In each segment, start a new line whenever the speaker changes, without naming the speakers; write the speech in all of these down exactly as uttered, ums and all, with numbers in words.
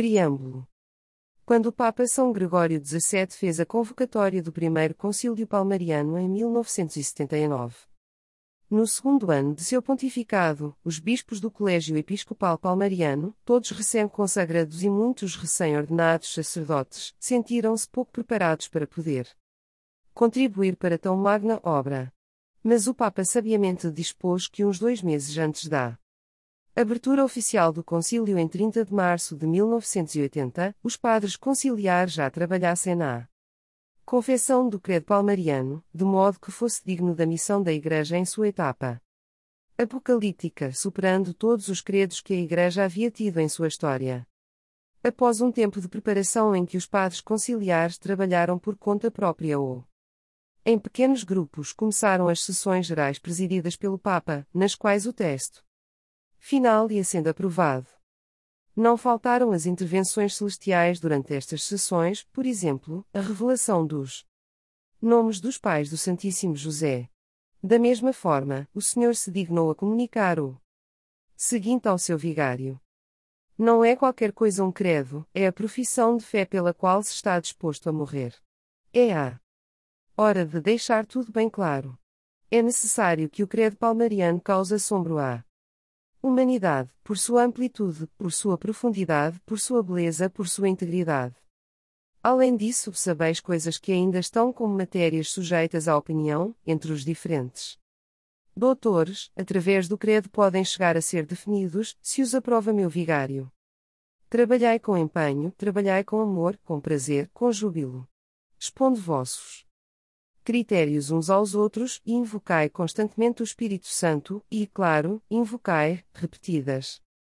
Preâmbulo. Quando o Papa São Gregório dezassete fez a convocatória do Primeiro Concílio Palmariano em mil novecentos e setenta e nove. No segundo ano de seu pontificado, os bispos do Colégio Episcopal Palmariano, todos recém-consagrados e muitos recém-ordenados sacerdotes, sentiram-se pouco preparados para poder contribuir para tão magna obra. Mas o Papa sabiamente dispôs que uns dois meses antes da abertura oficial do concílio em trinta de março de mil novecentos e oitenta, os padres conciliares já trabalhassem na confessão do credo palmariano, de modo que fosse digno da missão da Igreja em sua etapa apocalíptica, superando todos os credos que a Igreja havia tido em sua história. Após um tempo de preparação em que os padres conciliares trabalharam por conta própria ou em pequenos grupos, começaram as sessões gerais presididas pelo Papa, nas quais o texto final ia sendo aprovado. Não faltaram as intervenções celestiais durante estas sessões, por exemplo, a revelação dos nomes dos pais do Santíssimo José. Da mesma forma, o Senhor se dignou a comunicar o seguinte ao seu vigário: não é qualquer coisa um credo, é a profissão de fé pela qual se está disposto a morrer. É a hora de deixar tudo bem claro. É necessário que o credo palmariano cause assombro à humanidade, por sua amplitude, por sua profundidade, por sua beleza, por sua integridade. Além disso, sabeis coisas que ainda estão como matérias sujeitas à opinião, entre os diferentes doutores, através do credo podem chegar a ser definidos, se os aprova meu vigário. Trabalhai com empenho, trabalhai com amor, com prazer, com júbilo. Expondo vossos critérios uns aos outros, e invocai constantemente o Espírito Santo, e, claro, invocai, repetidas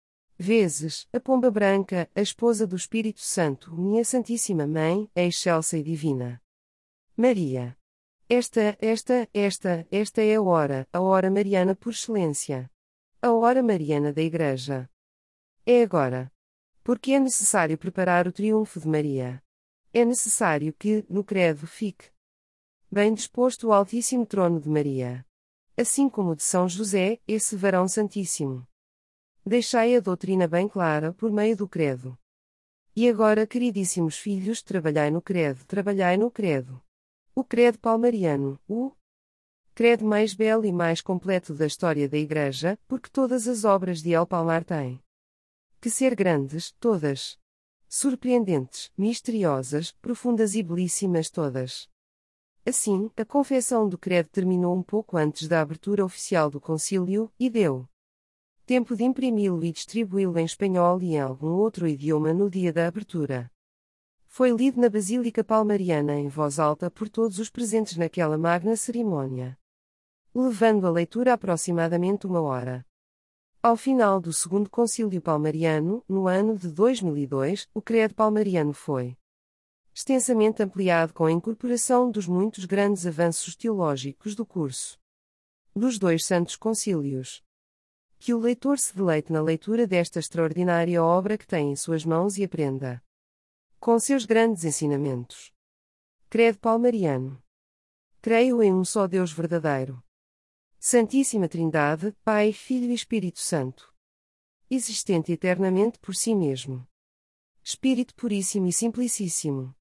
vezes, a pomba branca, a esposa do Espírito Santo, minha Santíssima Mãe, a excelsa e divina Maria. Esta, esta, esta, esta é a hora, a hora mariana por excelência. A hora mariana da Igreja. É agora. Porque é necessário preparar o triunfo de Maria. É necessário que, no credo, fique bem disposto o altíssimo trono de Maria. Assim como o de São José, esse varão santíssimo. Deixai a doutrina bem clara por meio do credo. E agora, queridíssimos filhos, trabalhai no credo, trabalhai no credo. O credo palmariano, o credo mais belo e mais completo da história da Igreja, porque todas as obras de El Palmar têm que ser grandes, todas surpreendentes, misteriosas, profundas e belíssimas todas. Assim, a confessão do credo terminou um pouco antes da abertura oficial do concílio, e deu tempo de imprimi-lo e distribuí-lo em espanhol e em algum outro idioma no dia da abertura. Foi lido na Basílica Palmariana em voz alta por todos os presentes naquela magna cerimônia, levando a leitura aproximadamente uma hora. Ao final do segundo concílio palmariano, no ano de dois mil e dois, o credo palmariano foi extensamente ampliado com a incorporação dos muitos grandes avanços teológicos do curso dos dois santos concílios. Que o leitor se deleite na leitura desta extraordinária obra que tem em suas mãos e aprenda com seus grandes ensinamentos. Credo palmariano. Creio em um só Deus verdadeiro, Santíssima Trindade, Pai, Filho e Espírito Santo, existente eternamente por si mesmo. Espírito puríssimo e simplicíssimo,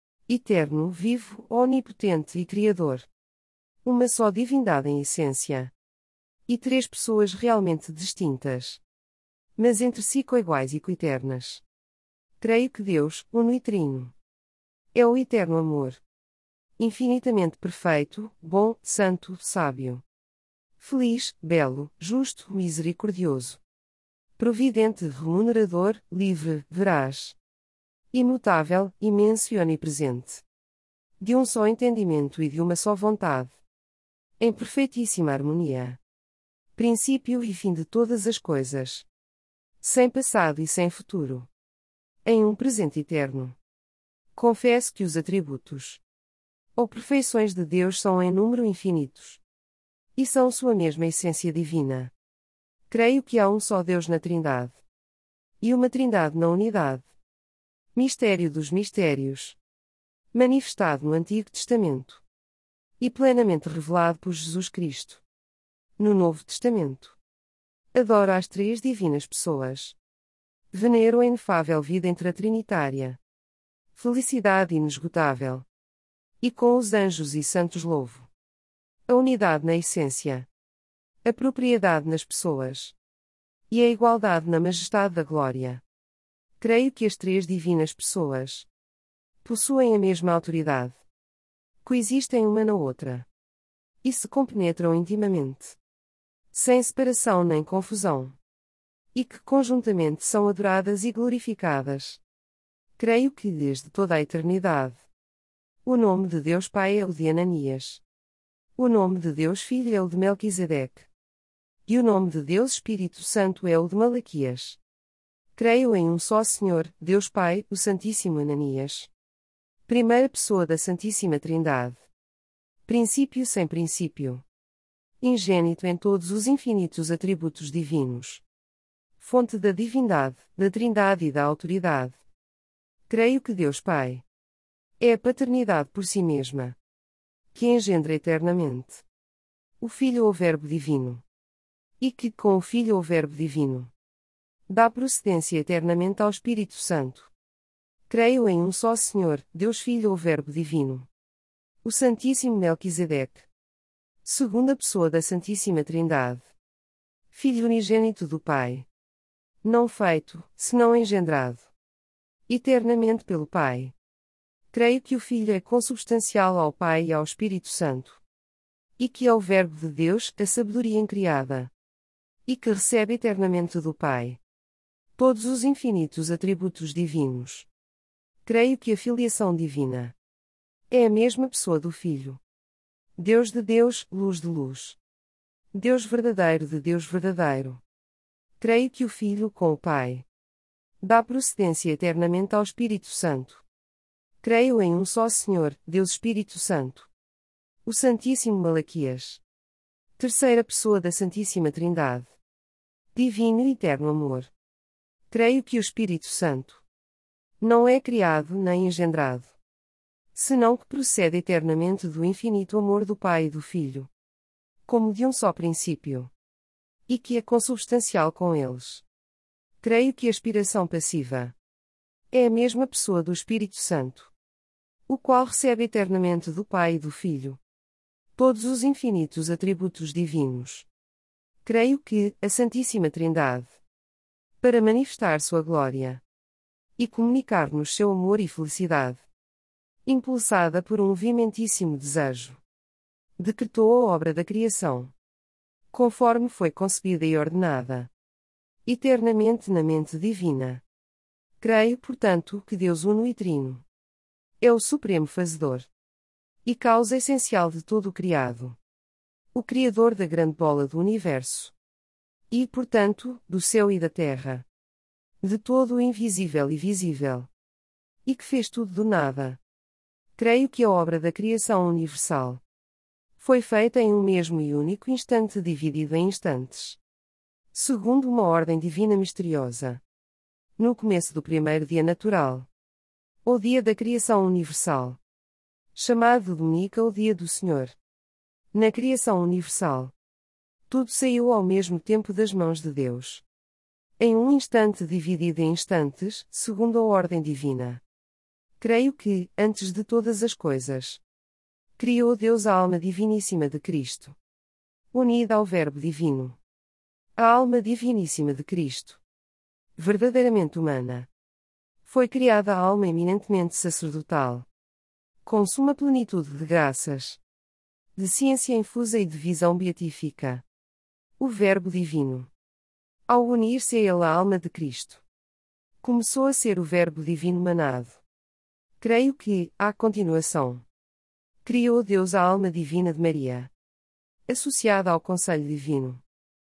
eterno, vivo, onipotente e criador. Uma só divindade em essência. E três pessoas realmente distintas, mas entre si coiguais e coeternas. Creio que Deus, uno e trino, é o eterno amor, infinitamente perfeito, bom, santo, sábio, feliz, belo, justo, misericordioso, providente, remunerador, livre, veraz, imutável, imenso e onipresente, de um só entendimento e de uma só vontade, em perfeitíssima harmonia, princípio e fim de todas as coisas, sem passado e sem futuro, em um presente eterno. Confesso que os atributos ou perfeições de Deus são em número infinitos, e são sua mesma essência divina. Creio que há um só Deus na Trindade, e uma Trindade na unidade. Mistério dos mistérios, manifestado no Antigo Testamento, e plenamente revelado por Jesus Cristo no Novo Testamento. Adoro as três divinas pessoas. Venero a inefável vida intratrinitária. Felicidade inesgotável. E com os anjos e santos louvo. A unidade na essência. A propriedade nas pessoas. E a igualdade na majestade da glória. Creio que as três divinas pessoas possuem a mesma autoridade. Coexistem uma na outra. E se compenetram intimamente. Sem separação nem confusão. E que conjuntamente são adoradas e glorificadas. Creio que desde toda a eternidade. O nome de Deus Pai é o de Ananias. O nome de Deus Filho é o de Melquisedeque. E o nome de Deus Espírito Santo é o de Malaquias. Creio em um só Senhor, Deus Pai, o Santíssimo Ananias. Primeira pessoa da Santíssima Trindade. Princípio sem princípio. Ingênito em todos os infinitos atributos divinos. Fonte da divindade, da trindade e da autoridade. Creio que Deus Pai é a paternidade por si mesma, que engendra eternamente o Filho ou Verbo divino, e que, com o Filho ou Verbo divino, dá procedência eternamente ao Espírito Santo. Creio em um só Senhor, Deus Filho ou Verbo divino, o Santíssimo Melquisedeque, segunda pessoa da Santíssima Trindade, Filho unigênito do Pai, não feito, senão engendrado eternamente pelo Pai. Creio que o Filho é consubstancial ao Pai e ao Espírito Santo, e que é o Verbo de Deus, a sabedoria incriada, e que recebe eternamente do Pai todos os infinitos atributos divinos. Creio que a filiação divina é a mesma pessoa do Filho. Deus de Deus, luz de luz. Deus verdadeiro de Deus verdadeiro. Creio que o Filho, com o Pai, dá procedência eternamente ao Espírito Santo. Creio em um só Senhor, Deus Espírito Santo. O Santíssimo Malaquias. Terceira pessoa da Santíssima Trindade. Divino e eterno amor. Creio que o Espírito Santo não é criado nem engendrado, senão que procede eternamente do infinito amor do Pai e do Filho, como de um só princípio, e que é consubstancial com eles. Creio que a aspiração passiva é a mesma pessoa do Espírito Santo, o qual recebe eternamente do Pai e do Filho todos os infinitos atributos divinos. Creio que a Santíssima Trindade, para manifestar sua glória e comunicar-nos seu amor e felicidade, impulsada por um vimentíssimo desejo, decretou a obra da criação, conforme foi concebida e ordenada eternamente na mente divina. Creio, portanto, que Deus Uno e Trino é o supremo fazedor e causa essencial de todo o criado, o Criador da grande bola do universo, e, portanto, do céu e da terra, de todo o invisível e visível, e que fez tudo do nada. Creio que a obra da criação universal foi feita em um mesmo e único instante dividido em instantes, segundo uma ordem divina misteriosa, no começo do primeiro dia natural, ou dia da criação universal, chamado Dominica ou dia do Senhor. Na criação universal, tudo saiu ao mesmo tempo das mãos de Deus, em um instante dividido em instantes, segundo a ordem divina. Creio que, antes de todas as coisas, criou Deus a alma diviníssima de Cristo, unida ao Verbo divino. A alma diviníssima de Cristo, verdadeiramente humana, foi criada a alma eminentemente sacerdotal, com suma plenitude de graças, de ciência infusa e de visão beatífica. O Verbo divino, ao unir-se a ele a alma de Cristo, começou a ser o Verbo divino manado. Creio que, à continuação, criou Deus a alma divina de Maria, associada ao conselho divino.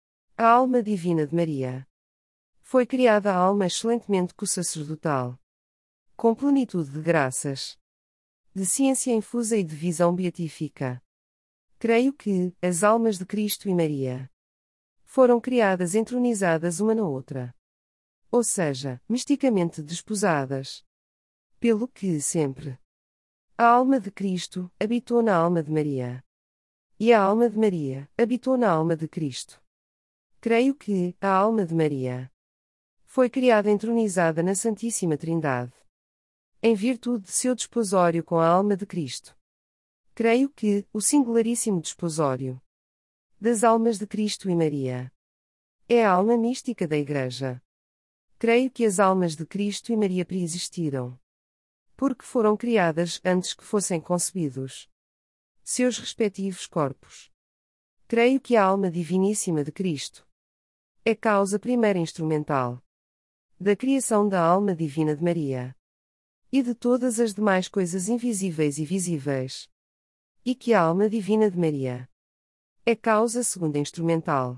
A alma divina de Maria foi criada a alma excelentemente co-sacerdotal, com plenitude de graças, de ciência infusa e de visão beatífica. Creio que as almas de Cristo e Maria foram criadas entronizadas uma na outra, ou seja, misticamente desposadas, pelo que sempre a alma de Cristo habitou na alma de Maria, e a alma de Maria habitou na alma de Cristo. Creio que a alma de Maria Foi criada entronizada na Santíssima Trindade, em virtude de seu desposório com a alma de Cristo. Creio que, o singularíssimo desposório das almas de Cristo e Maria é a alma mística da Igreja. Creio que as almas de Cristo e Maria preexistiram, porque foram criadas antes que fossem concebidos seus respectivos corpos. Creio que a alma diviníssima de Cristo é causa primeira instrumental da criação da alma divina de Maria e de todas as demais coisas invisíveis e visíveis, e que a alma divina de Maria é causa segunda instrumental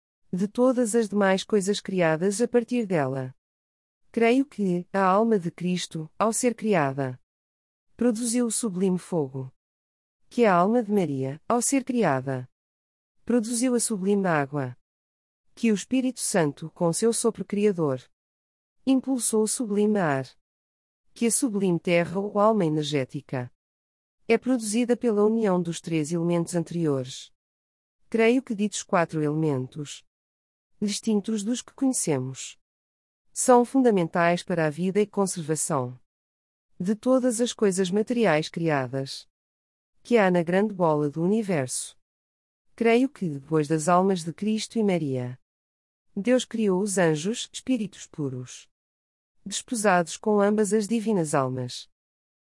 de todas as demais coisas criadas a partir dela. Creio que a alma de Cristo, ao ser criada, produziu o sublime fogo, que a alma de Maria, ao ser criada, produziu a sublime água, que o Espírito Santo, com seu sopro criador, impulsou o sublime ar, que a sublime terra ou alma energética é produzida pela união dos três elementos anteriores. Creio que ditos quatro elementos, distintos dos que conhecemos, são fundamentais para a vida e conservação de todas as coisas materiais criadas que há na grande bola do universo. Creio que, depois das almas de Cristo e Maria, Deus criou os anjos, espíritos puros, desposados com ambas as divinas almas,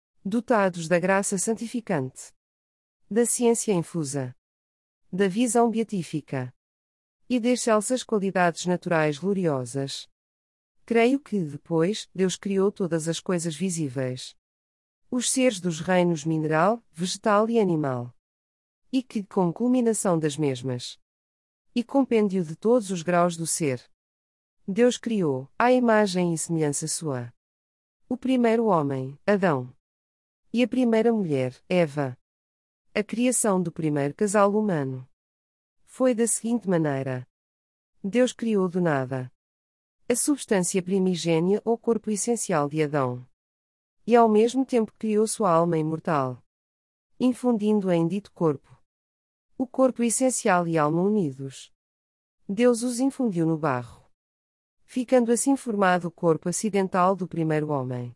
dotados da graça santificante, da ciência infusa, da visão beatífica e de excelsas qualidades naturais gloriosas. Creio que, depois, Deus criou todas as coisas visíveis, os seres dos reinos mineral, vegetal e animal, e que, como culminação das mesmas, e compêndio de todos os graus do ser, Deus criou, à imagem e semelhança sua, o primeiro homem, Adão, e a primeira mulher, Eva. A criação do primeiro casal humano foi da seguinte maneira: Deus criou do nada a substância primigênia ou corpo essencial de Adão, e ao mesmo tempo criou sua alma imortal, infundindo-a em dito corpo. O corpo essencial e alma unidos, Deus os infundiu no barro, ficando assim formado o corpo acidental do primeiro homem.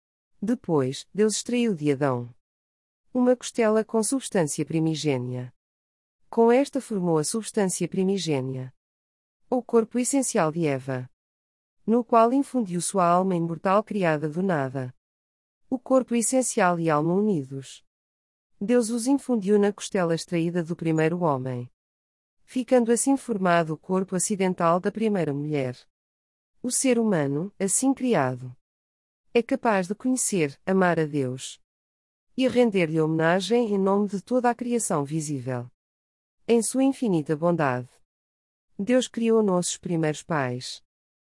Depois, Deus extraiu de Adão uma costela com substância primigênia. Com esta formou a substância primigênia, ou corpo essencial de Eva, no qual infundiu sua alma imortal criada do nada. O corpo essencial e alma unidos, Deus os infundiu na costela extraída do primeiro homem, ficando assim formado o corpo acidental da primeira mulher. O ser humano, assim criado, é capaz de conhecer, amar a Deus e render-lhe homenagem em nome de toda a criação visível. Em sua infinita bondade, Deus criou nossos primeiros pais,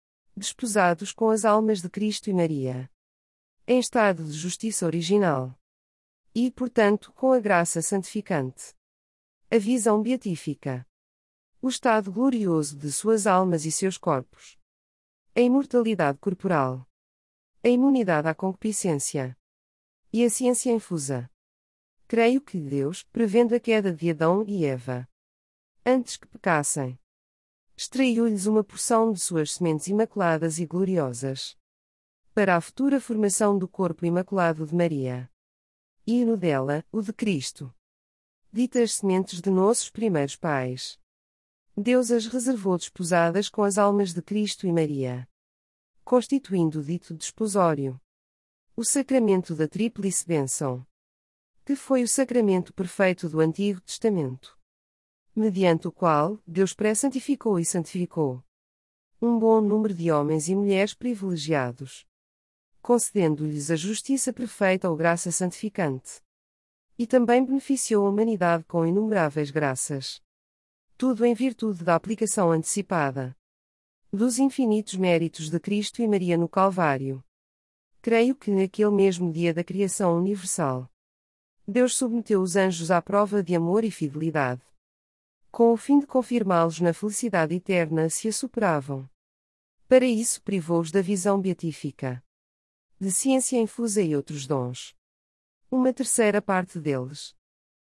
desposados com as almas de Cristo e Maria, em estado de justiça original, e, portanto, com a graça santificante, a visão beatífica, o estado glorioso de suas almas e seus corpos, a imortalidade corporal, a imunidade à concupiscência e a ciência infusa. Creio que Deus, prevendo a queda de Adão e Eva, antes que pecassem, extraiu-lhes uma porção de suas sementes imaculadas e gloriosas, para a futura formação do corpo imaculado de Maria, e no dela, o de Cristo. Ditas sementes de nossos primeiros pais, Deus as reservou desposadas com as almas de Cristo e Maria, constituindo o dito desposório, o sacramento da tríplice bênção, que foi o sacramento perfeito do Antigo Testamento, mediante o qual Deus pré-santificou e santificou um bom número de homens e mulheres privilegiados, concedendo-lhes a justiça perfeita ou graça santificante, e também beneficiou a humanidade com inumeráveis graças. Tudo em virtude da aplicação antecipada dos infinitos méritos de Cristo e Maria no Calvário. Creio que naquele mesmo dia da criação universal, Deus submeteu os anjos à prova de amor e fidelidade, com o fim de confirmá-los na felicidade eterna se a superavam. Para isso privou-os da visão beatífica, de ciência infusa e outros dons. Uma terceira parte deles,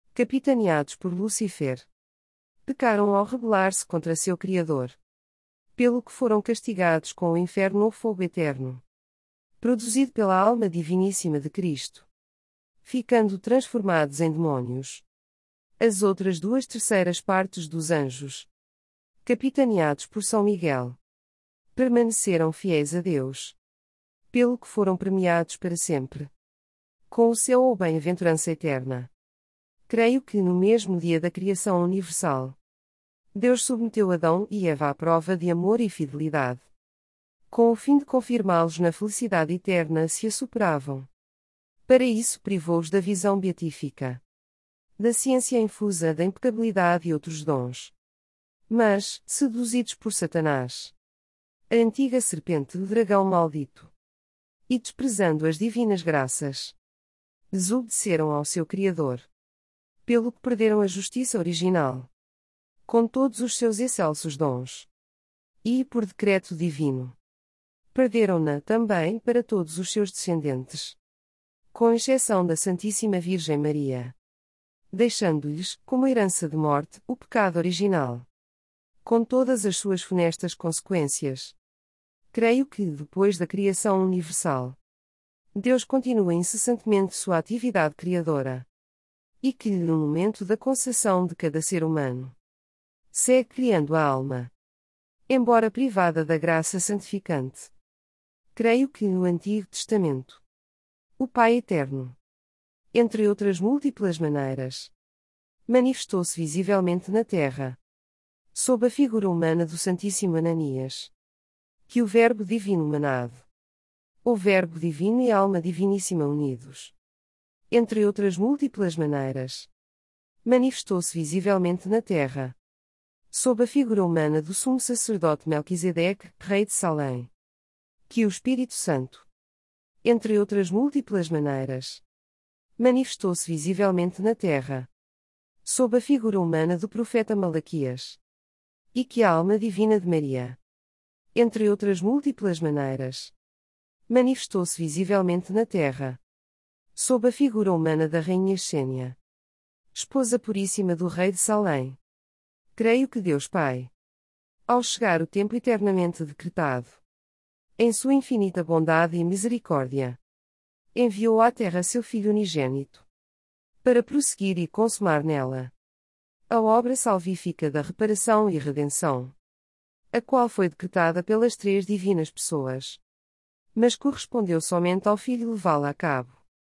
capitaneados por Lúcifer, pecaram ao rebelar-se contra seu Criador. pelo que foram castigados com o inferno ou fogo eterno, produzido pela alma diviníssima de Cristo, ficando transformados em demónios. As outras duas terceiras partes dos anjos, capitaneados por São Miguel, permaneceram fiéis a Deus, pelo que foram premiados para sempre com o céu ou bem-aventurança eterna. Creio que no mesmo dia da criação universal, Deus submeteu Adão e Eva à prova de amor e fidelidade, com o fim de confirmá-los na felicidade eterna se a superavam. Para isso privou-os da visão beatífica, da ciência infusa da impecabilidade e outros dons. Mas, seduzidos por Satanás, a antiga serpente o dragão maldito, e desprezando as divinas graças, desobedeceram ao seu Criador, pelo que perderam a justiça original, com todos os seus excelsos dons. E, por decreto divino, perderam-na também para todos os seus descendentes, com exceção da Santíssima Virgem Maria, deixando-lhes, como herança de morte, o pecado original, com todas as suas funestas consequências. Creio que, depois da criação universal, Deus continua incessantemente sua atividade criadora, e que, no momento da concepção de cada ser humano, segue criando a alma, embora privada da graça santificante. Creio que no Antigo Testamento, o Pai Eterno, entre outras múltiplas maneiras, manifestou-se visivelmente na terra, sob a figura humana do Santíssimo Ananias, que o Verbo Divino manado, o Verbo Divino e a Alma Diviníssima unidos, entre outras múltiplas maneiras, manifestou-se visivelmente na terra, sob a figura humana do Sumo Sacerdote Melquisedeque, Rei de Salém, que o Espírito Santo, entre outras múltiplas maneiras, manifestou-se visivelmente na terra, sob a figura humana do profeta Malaquias, e que a alma divina de Maria, entre outras múltiplas maneiras, manifestou-se visivelmente na terra, sob a figura humana da Rainha Xênia, esposa puríssima do Rei de Salém. Creio que Deus Pai, ao chegar o tempo eternamente decretado, em sua infinita bondade e misericórdia, enviou à terra seu Filho unigênito, para prosseguir e consumar nela a obra salvífica da reparação e redenção, a qual foi decretada pelas três divinas pessoas, mas correspondeu somente ao Filho levá-la a cabo.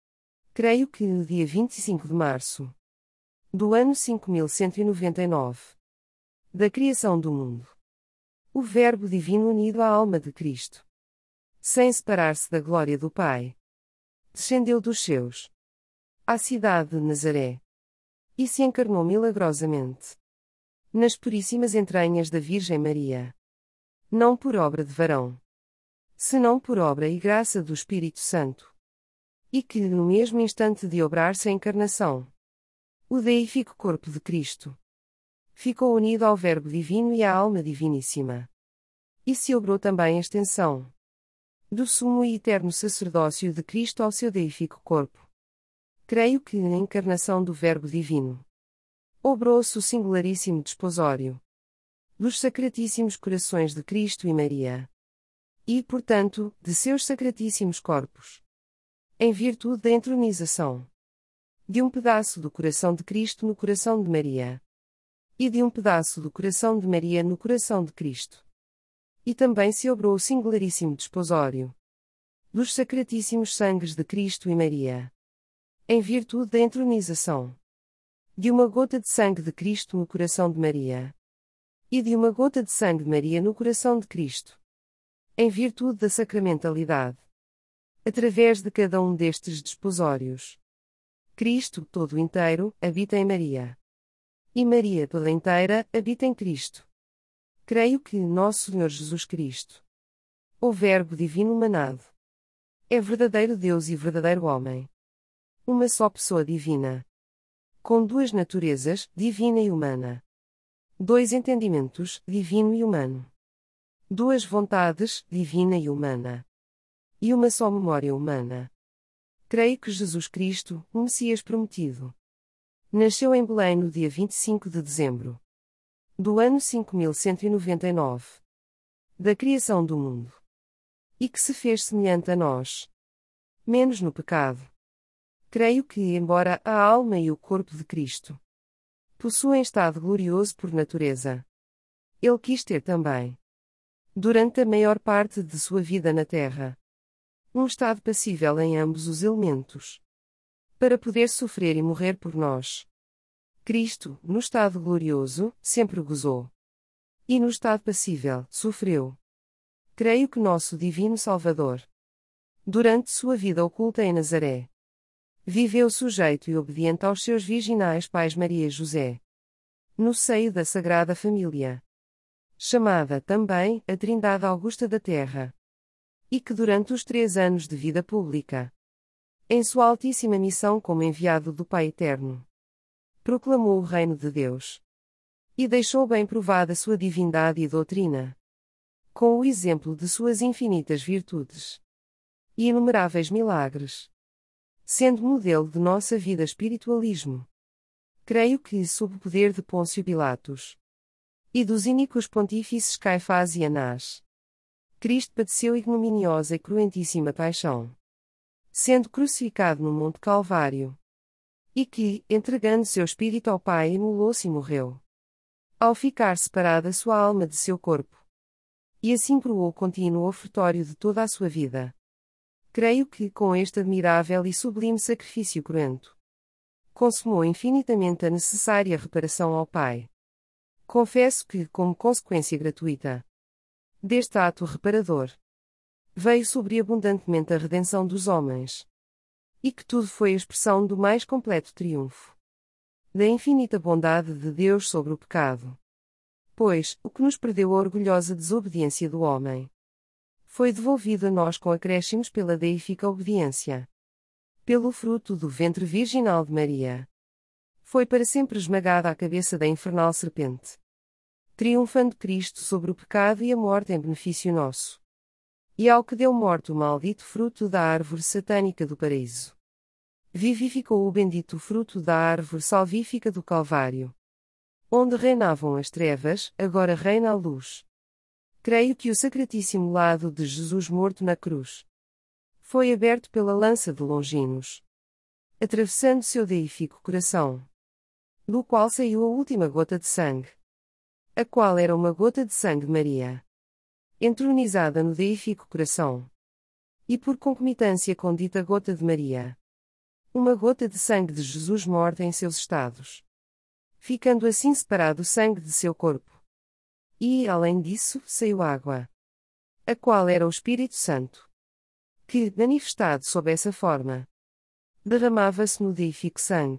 Creio que no dia vinte e cinco de março do ano cinco mil cento e noventa e nove, da criação do mundo, o Verbo Divino unido à alma de Cristo, sem separar-se da glória do Pai, descendeu dos céus à cidade de Nazaré e se encarnou milagrosamente nas puríssimas entranhas da Virgem Maria, não por obra de varão, senão por obra e graça do Espírito Santo, e que, no mesmo instante de obrar-se a encarnação, o deífico corpo de Cristo ficou unido ao Verbo Divino e à Alma Diviníssima, e se obrou também a extensão do sumo e eterno sacerdócio de Cristo ao seu deífico corpo. Creio que na encarnação do Verbo Divino obrou-se o singularíssimo desposório dos sacratíssimos corações de Cristo e Maria, e, portanto, de seus sacratíssimos corpos, em virtude da entronização de um pedaço do coração de Cristo no coração de Maria, e de um pedaço do coração de Maria no coração de Cristo. E também se obrou o singularíssimo desposório dos sacratíssimos sangues de Cristo e Maria, em virtude da entronização de uma gota de sangue de Cristo no coração de Maria, e de uma gota de sangue de Maria no coração de Cristo, em virtude da sacramentalidade. Através de cada um destes desposórios, Cristo, todo inteiro, habita em Maria. E Maria, toda inteira, habita em Cristo. Creio que nosso Senhor Jesus Cristo, o Verbo Divino manado, é verdadeiro Deus e verdadeiro homem. Uma só pessoa divina, com duas naturezas, divina e humana. Dois entendimentos, divino e humano. Duas vontades, divina e humana. E uma só memória humana. Creio que Jesus Cristo, o Messias prometido, nasceu em Belém no dia vinte e cinco de dezembro do ano cinco mil cento e noventa e nove. da criação do mundo. E que se fez semelhante a nós. Menos no pecado. Creio que, embora a alma e o corpo de Cristo possuem estado glorioso por natureza, ele quis ter também, durante a maior parte de sua vida na terra, um estado passível em ambos os elementos, para poder sofrer e morrer por nós. Cristo, no estado glorioso, sempre gozou. E no estado passível, sofreu. Creio que nosso divino Salvador, durante sua vida oculta em Nazaré, viveu sujeito e obediente aos seus virginais pais Maria e José, no seio da Sagrada Família, chamada também a Trindade Augusta da Terra, e que durante os três anos de vida pública, em sua altíssima missão como enviado do Pai Eterno, proclamou o reino de Deus, e deixou bem provada sua divindade e doutrina, com o exemplo de suas infinitas virtudes e inumeráveis milagres, sendo modelo de nossa vida espiritualismo. Creio que, sob o poder de Pôncio Pilatos e dos iníquos pontífices Caifás e Anás, Cristo padeceu ignominiosa e cruentíssima paixão, sendo crucificado no Monte Calvário, e que, entregando seu espírito ao Pai, imolou-se e morreu, ao ficar separada sua alma de seu corpo, e assim proou o contínuo ofertório de toda a sua vida. Creio que, com este admirável e sublime sacrifício cruento, consumou infinitamente a necessária reparação ao Pai. Confesso que, como consequência gratuita deste ato reparador, veio sobreabundantemente a redenção dos homens, e que tudo foi expressão do mais completo triunfo da infinita bondade de Deus sobre o pecado. Pois, o que nos perdeu a orgulhosa desobediência do homem, foi devolvido a nós com acréscimos pela deífica obediência. Pelo fruto do ventre virginal de Maria, foi para sempre esmagada a cabeça da infernal serpente, triunfando Cristo sobre o pecado e a morte em benefício nosso. E ao que deu morte o maldito fruto da árvore satânica do paraíso, vivificou o bendito fruto da árvore salvífica do Calvário. Onde reinavam as trevas, agora reina a luz. Creio que o sacratíssimo lado de Jesus morto na cruz foi aberto pela lança de Longinos, atravessando seu deífico coração, do qual saiu a última gota de sangue, a qual era uma gota de sangue de Maria, entronizada no deífico coração, e por concomitância com dita gota de Maria, uma gota de sangue de Jesus morta em seus estados, ficando assim separado o sangue de seu corpo. E, além disso, saiu água, a qual era o Espírito Santo, que, manifestado sob essa forma, derramava-se no deífico sangue.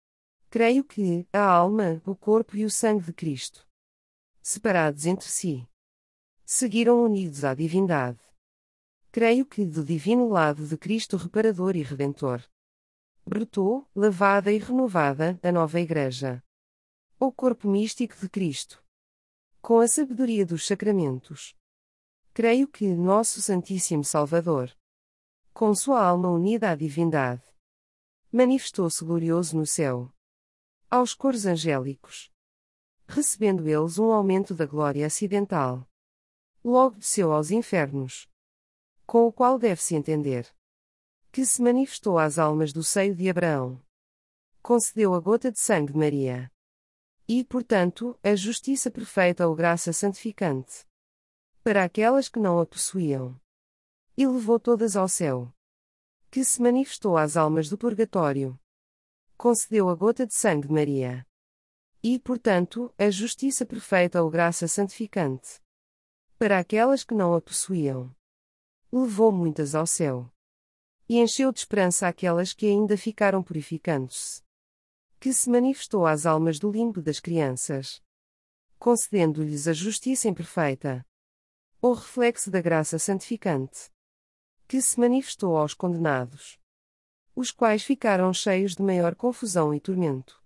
Creio que, a alma, o corpo e o sangue de Cristo, separados entre si, seguiram unidos à divindade. Creio que, do divino lado de Cristo reparador e redentor, brotou, lavada e renovada, a nova Igreja, o corpo místico de Cristo, com a sabedoria dos sacramentos. Creio que nosso Santíssimo Salvador, com sua alma unida à divindade, manifestou-se glorioso no céu, aos coros angélicos, recebendo eles um aumento da glória acidental. Logo desceu aos infernos, com o qual deve-se entender que se manifestou às almas do seio de Abraão, concedeu a gota de sangue de Maria, e, portanto, a justiça perfeita ou graça santificante, para aquelas que não a possuíam, e levou todas ao céu, que se manifestou às almas do purgatório, concedeu a gota de sangue de Maria, e, portanto, a justiça perfeita ou graça santificante, para aquelas que não a possuíam, levou muitas ao céu, e encheu de esperança aquelas que ainda ficaram purificando-se, que se manifestou às almas do limbo das crianças, concedendo-lhes a justiça imperfeita, o reflexo da graça santificante, que se manifestou aos condenados, os quais ficaram cheios de maior confusão e tormento,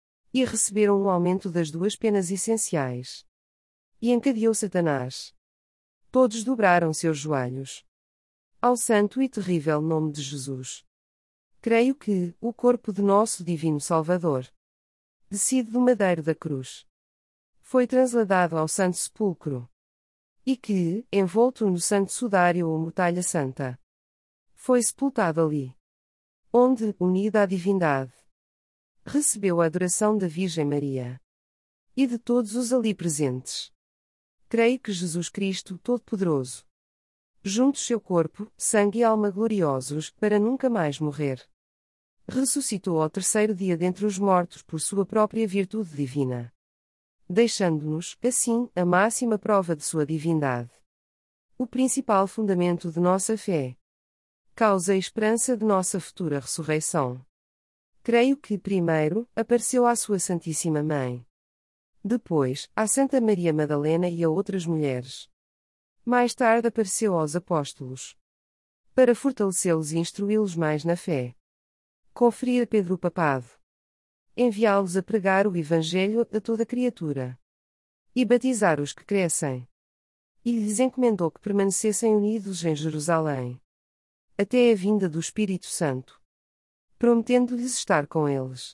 e receberam o aumento das duas penas essenciais. E encadeou Satanás. Todos dobraram seus joelhos ao santo e terrível nome de Jesus. Creio que, o corpo de nosso divino Salvador, descido do madeiro da cruz, foi transladado ao santo sepulcro, e que, envolto no santo sudário ou mortalha santa, foi sepultado ali, onde, unida à divindade, recebeu a adoração da Virgem Maria e de todos os ali presentes. Creio que Jesus Cristo Todo-Poderoso, juntos seu corpo, sangue e alma gloriosos, para nunca mais morrer, ressuscitou ao terceiro dia dentre os mortos por sua própria virtude divina, deixando-nos, assim, a máxima prova de sua divindade, o principal fundamento de nossa fé, causa e esperança de nossa futura ressurreição. Creio que, primeiro, apareceu à sua Santíssima Mãe, depois, à Santa Maria Madalena e a outras mulheres. Mais tarde apareceu aos apóstolos, para fortalecê-los e instruí-los mais na fé. Conferir a Pedro o papado, enviá-los a pregar o Evangelho a toda criatura, e batizar os que crescem. E lhes encomendou que permanecessem unidos em Jerusalém, até a vinda do Espírito Santo, prometendo-lhes estar com eles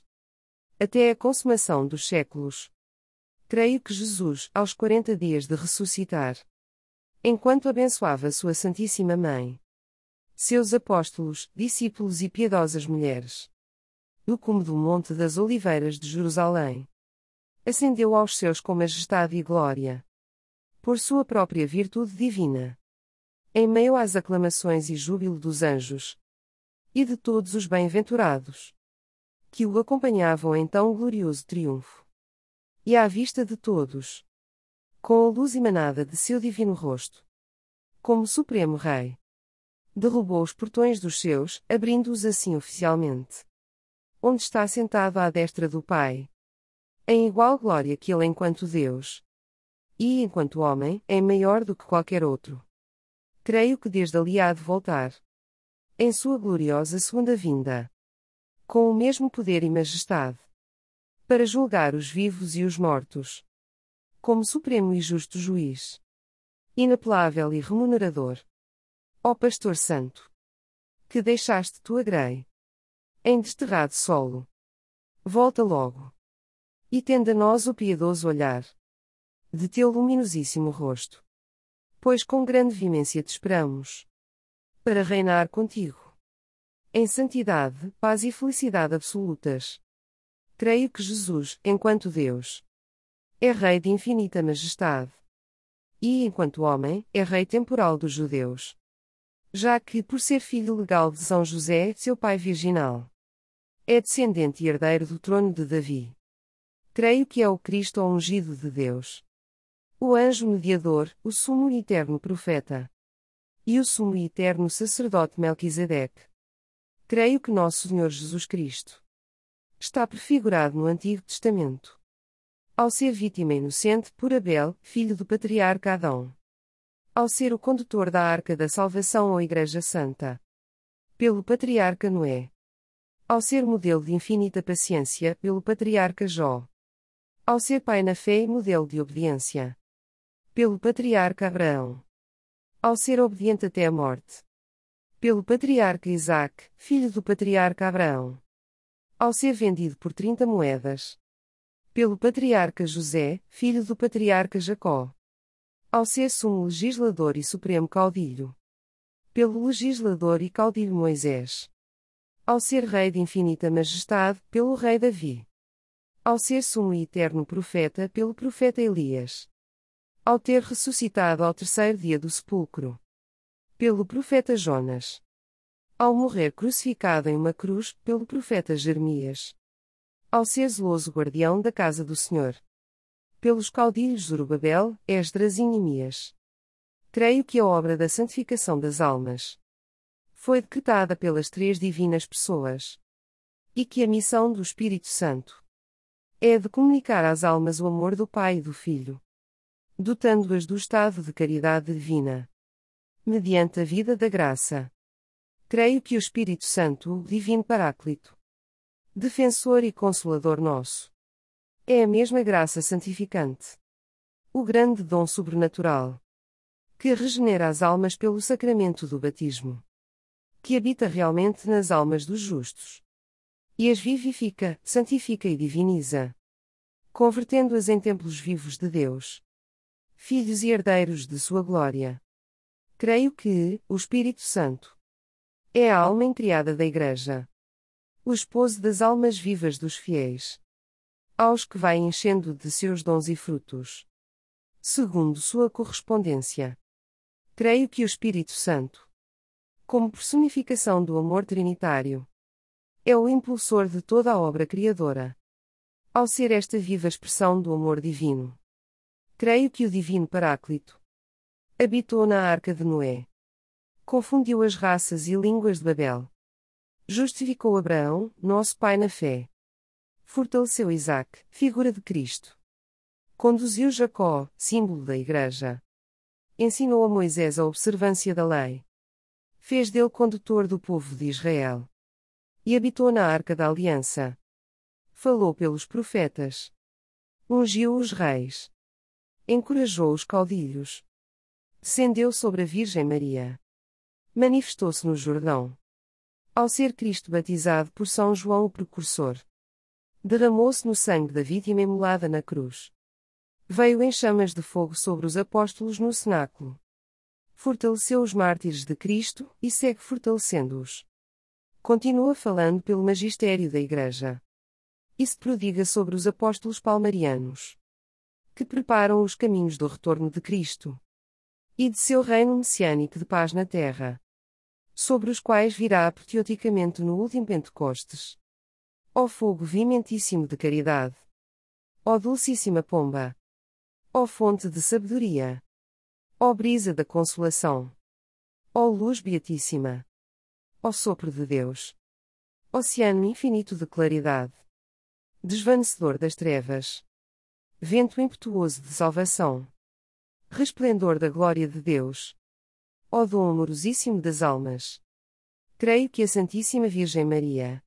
até a consumação dos séculos. Creio que Jesus, aos quarenta dias de ressuscitar, enquanto abençoava sua Santíssima Mãe, seus apóstolos, discípulos e piedosas mulheres, no cume do Monte das Oliveiras de Jerusalém, ascendeu aos céus com majestade e glória, por sua própria virtude divina, em meio às aclamações e júbilo dos anjos e de todos os bem-aventurados que o acompanhavam em tão glorioso triunfo. E à vista de todos, com a luz emanada de seu divino rosto, como Supremo Rei, derrubou os portões dos seus, abrindo-os assim oficialmente, onde está sentado à destra do Pai, em igual glória que ele enquanto Deus, e enquanto homem, é maior do que qualquer outro. Creio que desde ali há de voltar, em sua gloriosa segunda vinda, com o mesmo poder e majestade, para julgar os vivos e os mortos, como supremo e justo juiz, inapelável e remunerador. Ó Pastor Santo, que deixaste tua grei em desterrado solo, volta logo, e tende a nós o piedoso olhar de teu luminosíssimo rosto, pois com grande vimência te esperamos, para reinar contigo, em santidade, paz e felicidade absolutas. Creio que Jesus, enquanto Deus, é Rei de infinita majestade, e, enquanto homem, é Rei temporal dos judeus, já que, por ser filho legal de São José, seu pai virginal, é descendente e herdeiro do trono de Davi. Creio que é o Cristo o ungido de Deus, o anjo mediador, o sumo e eterno profeta, e o sumo e eterno sacerdote Melquisedeque. Creio que nosso Senhor Jesus Cristo está prefigurado no Antigo Testamento, ao ser vítima inocente por Abel, filho do patriarca Adão, ao ser o condutor da arca da salvação ou Igreja Santa, pelo patriarca Noé, ao ser modelo de infinita paciência, pelo patriarca Jó, ao ser pai na fé e modelo de obediência, pelo patriarca Abraão, ao ser obediente até a morte, pelo patriarca Isaque, filho do patriarca Abraão, ao ser vendido por trinta moedas, pelo patriarca José, filho do patriarca Jacó, ao ser sumo legislador e supremo caudilho, pelo legislador e caudilho Moisés, ao ser rei de infinita majestade, pelo rei Davi, ao ser sumo e eterno profeta, pelo profeta Elias, ao ter ressuscitado ao terceiro dia do sepulcro, pelo profeta Jonas, ao morrer crucificado em uma cruz, pelo profeta Jeremias, ao ser zeloso guardião da casa do Senhor, pelos caudilhos Zorobabel, Esdras e Neemias. Creio que a obra da santificação das almas foi decretada pelas três divinas pessoas, e que a missão do Espírito Santo é de comunicar às almas o amor do Pai e do Filho, dotando-as do estado de caridade divina, mediante a vida da graça. Creio que o Espírito Santo, o Divino Paráclito, defensor e consolador nosso, é a mesma graça santificante, o grande dom sobrenatural, que regenera as almas pelo sacramento do batismo, que habita realmente nas almas dos justos, e as vivifica, santifica e diviniza, convertendo-as em templos vivos de Deus, filhos e herdeiros de sua glória. Creio que o Espírito Santo é a alma incriada da Igreja, o esposo das almas vivas dos fiéis, aos que vai enchendo de seus dons e frutos, segundo sua correspondência. Creio que o Espírito Santo, como personificação do amor trinitário, é o impulsor de toda a obra criadora, ao ser esta viva expressão do amor divino. Creio que o Divino Paráclito habitou na Arca de Noé, confundiu as raças e línguas de Babel, justificou Abraão, nosso pai na fé, fortaleceu Isaque, figura de Cristo, conduziu Jacó, símbolo da Igreja, ensinou a Moisés a observância da lei, fez dele condutor do povo de Israel, e habitou na Arca da Aliança. Falou pelos profetas, ungiu os reis, encorajou os caudilhos, descendeu sobre a Virgem Maria, manifestou-se no Jordão, ao ser Cristo batizado por São João o Precursor, derramou-se no sangue da vítima imolada na cruz, veio em chamas de fogo sobre os apóstolos no cenáculo, fortaleceu os mártires de Cristo e segue fortalecendo-os. Continua falando pelo magistério da Igreja, e se prodiga sobre os apóstolos palmarianos, que preparam os caminhos do retorno de Cristo e de seu reino messiânico de paz na terra, sobre os quais virá apoteoticamente no último Pentecostes. Ó fogo vimentíssimo de caridade! Ó dulcíssima pomba! Ó fonte de sabedoria! Ó brisa da consolação! Ó luz beatíssima! Ó sopro de Deus! Oceano infinito de claridade! Desvanecedor das trevas! Vento impetuoso de salvação! Resplendor da glória de Deus! Ó dom amorosíssimo das almas! Creio que a Santíssima Virgem Maria,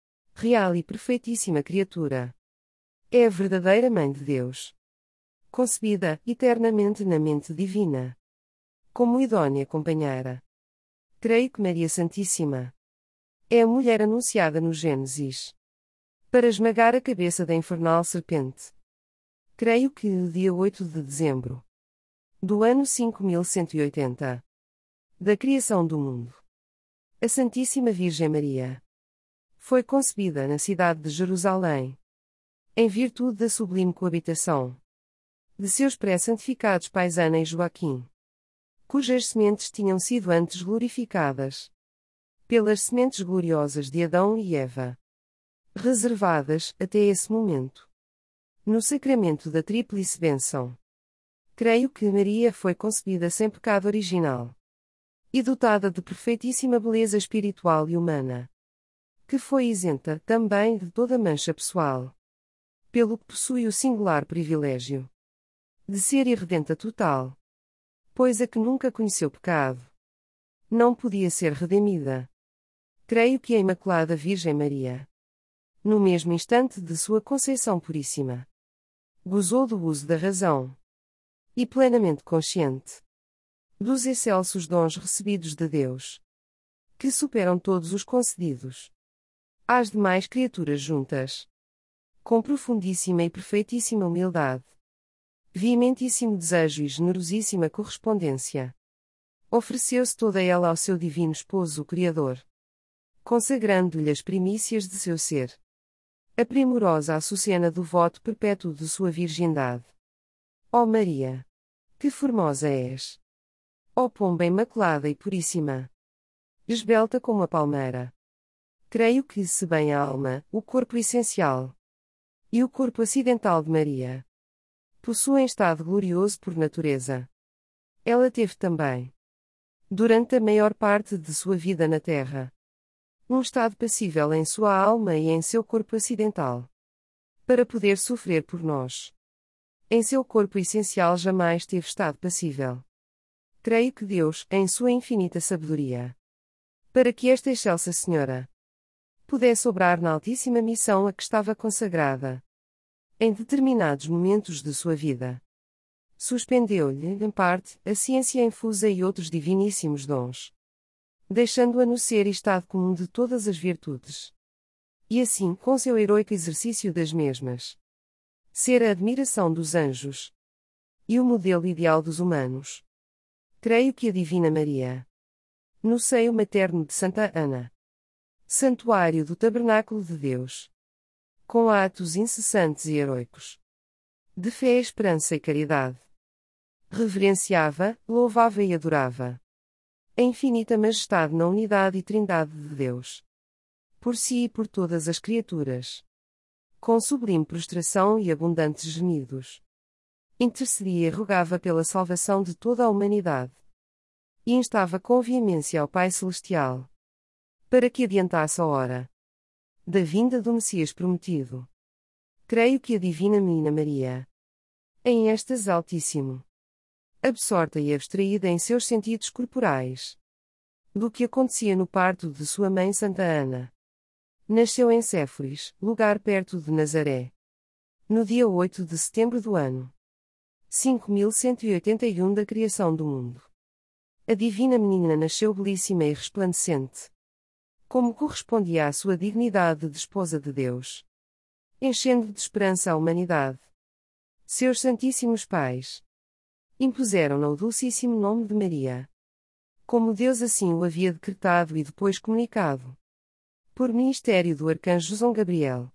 real e perfeitíssima criatura, é a verdadeira Mãe de Deus, concebida eternamente na mente divina, como idónea companheira. Creio que Maria Santíssima é a mulher anunciada no Gênesis, para esmagar a cabeça da infernal serpente. Creio que, dia oito de dezembro do ano cinco mil cento e oitenta, da criação do mundo, a Santíssima Virgem Maria foi concebida na cidade de Jerusalém, em virtude da sublime coabitação de seus pré-santificados pais Ana e Joaquim, cujas sementes tinham sido antes glorificadas pelas sementes gloriosas de Adão e Eva, reservadas, até esse momento, no sacramento da tríplice bênção. Creio que Maria foi concebida sem pecado original e dotada de perfeitíssima beleza espiritual e humana, que foi isenta, também, de toda mancha pessoal, pelo que possui o singular privilégio de ser irredenta total, pois a que nunca conheceu pecado não podia ser redimida. Creio que a Imaculada Virgem Maria, no mesmo instante de sua conceição puríssima, gozou do uso da razão, e plenamente consciente dos excelsos dons recebidos de Deus, que superam todos os concedidos às demais criaturas juntas, com profundíssima e perfeitíssima humildade, veementíssimo desejo e generosíssima correspondência, ofereceu-se toda ela ao seu divino esposo o Criador, consagrando-lhe as primícias de seu ser, a primorosa açucena do voto perpétuo de sua virgindade. Ó Maria, que formosa és! Ó pomba imaculada e puríssima! Esbelta como a palmeira! Creio que, se bem a alma, o corpo essencial e o corpo acidental de Maria possuem estado glorioso por natureza, ela teve também, durante a maior parte de sua vida na terra, um estado passível em sua alma e em seu corpo acidental, para poder sofrer por nós. Em seu corpo essencial jamais teve estado passível. Creio que Deus, em sua infinita sabedoria, para que esta excelsa Senhora pudesse obrar na altíssima missão a que estava consagrada, em determinados momentos de sua vida, suspendeu-lhe, em parte, a ciência infusa e outros diviníssimos dons, deixando-a no ser e estado comum de todas as virtudes. E assim, com seu heroico exercício das mesmas, ser a admiração dos anjos, e o modelo ideal dos humanos. Creio que a Divina Maria, no seio materno de Santa Ana, santuário do Tabernáculo de Deus, com atos incessantes e heroicos, de fé, esperança e caridade, reverenciava, louvava e adorava a infinita majestade na unidade e trindade de Deus, por si e por todas as criaturas, com sublime prostração e abundantes gemidos. Intercedia e rogava pela salvação de toda a humanidade, e instava com veemência ao Pai Celestial, para que adiantasse a hora da vinda do Messias prometido. Creio que a Divina Menina Maria, em êxtase altíssimo, absorta e abstraída em seus sentidos corporais, do que acontecia no parto de sua mãe Santa Ana, nasceu em Séforis, lugar perto de Nazaré, no dia oito de setembro do ano cinco mil cento e oitenta e um da criação do mundo. A Divina Menina nasceu belíssima e resplandecente, como correspondia à sua dignidade de esposa de Deus, enchendo de esperança a humanidade. Seus santíssimos pais impuseram-na o dulcíssimo nome de Maria, como Deus assim o havia decretado e depois comunicado, por ministério do arcanjo São Gabriel,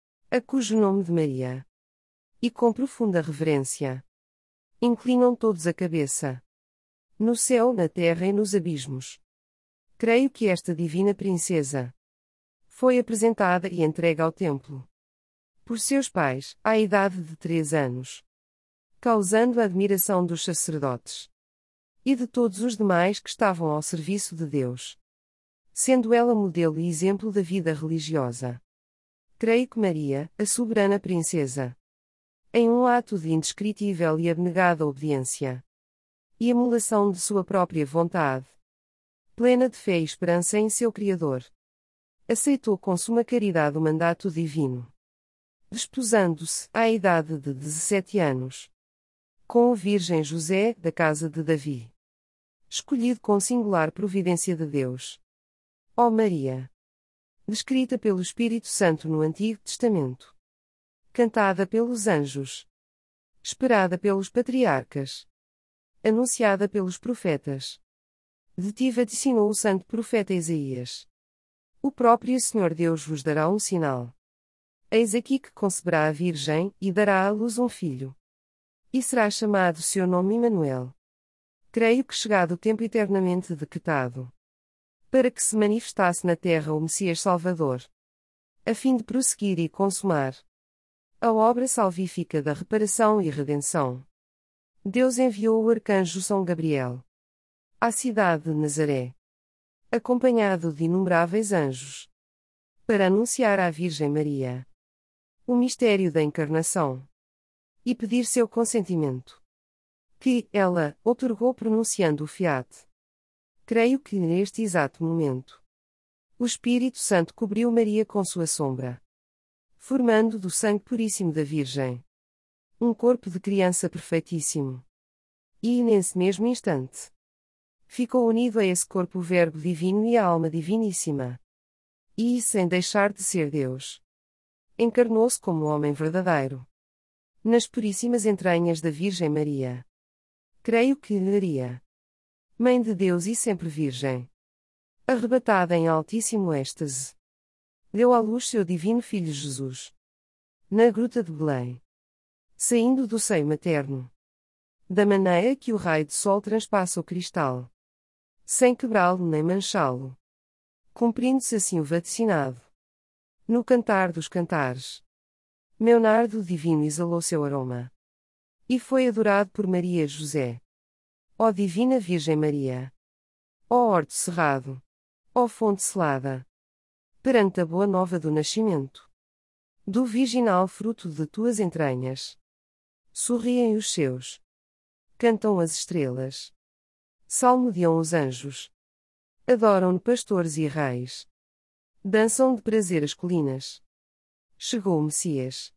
a cujo nome de Maria, e com profunda reverência, inclinam todos a cabeça, no céu, na terra e nos abismos. Creio que esta divina princesa foi apresentada e entregue ao templo por seus pais, à idade de três anos, causando a admiração dos sacerdotes e de todos os demais que estavam ao serviço de Deus, sendo ela modelo e exemplo da vida religiosa. Creio que Maria, a soberana princesa, em um ato de indescritível e abnegada obediência e emulação de sua própria vontade, plena de fé e esperança em seu Criador, aceitou com suma caridade o mandato divino, desposando-se, à idade de dezessete anos, com o Virgem José, da casa de Davi, escolhido com singular providência de Deus. Ó Maria, descrita pelo Espírito Santo no Antigo Testamento, cantada pelos anjos, esperada pelos patriarcas, anunciada pelos profetas, de ti vaticinou o santo profeta Isaías. O próprio Senhor Deus vos dará um sinal. Eis aqui que conceberá a Virgem, e dará à luz um filho. E será chamado seu nome Emanuel. Creio que chegado o tempo eternamente decretado, para que se manifestasse na terra o Messias Salvador, a fim de prosseguir e consumar a obra salvífica da reparação e redenção, Deus enviou o arcanjo São Gabriel à cidade de Nazaré, acompanhado de inumeráveis anjos, para anunciar à Virgem Maria o mistério da encarnação e pedir seu consentimento, que ela outorgou pronunciando o fiat. Creio que neste exato momento o Espírito Santo cobriu Maria com sua sombra, formando do sangue puríssimo da Virgem um corpo de criança perfeitíssimo. E, nesse mesmo instante, ficou unido a esse corpo o Verbo divino e a alma diviníssima. E, sem deixar de ser Deus, encarnou-se como homem verdadeiro, nas puríssimas entranhas da Virgem Maria. Creio que Maria, Mãe de Deus e sempre Virgem, arrebatada em altíssimo êxtase, deu à luz seu divino Filho Jesus, na gruta de Belém, saindo do seio materno, da maneira que o raio de sol transpassa o cristal, sem quebrá-lo nem manchá-lo, cumprindo-se assim o vaticinado. No cantar dos cantares, meu nardo divino exalou seu aroma, e foi adorado por Maria José. Ó Divina Virgem Maria! Ó horto cerrado! Ó fonte selada! Perante a boa nova do nascimento do virginal fruto de tuas entranhas, sorriem os seus, cantam as estrelas, salmodiam os anjos, adoram-no pastores e reis, dançam de prazer as colinas. Chegou o Messias,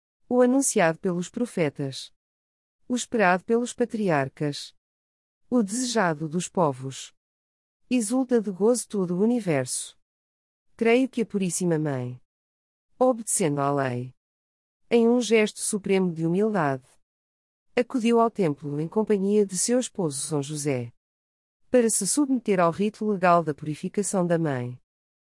o anunciado pelos profetas, o esperado pelos patriarcas, o desejado dos povos. Exulta de gozo todo o universo. Creio que a Puríssima Mãe, obedecendo à lei, em um gesto supremo de humildade, acudiu ao templo em companhia de seu esposo São José, para se submeter ao rito legal da purificação da mãe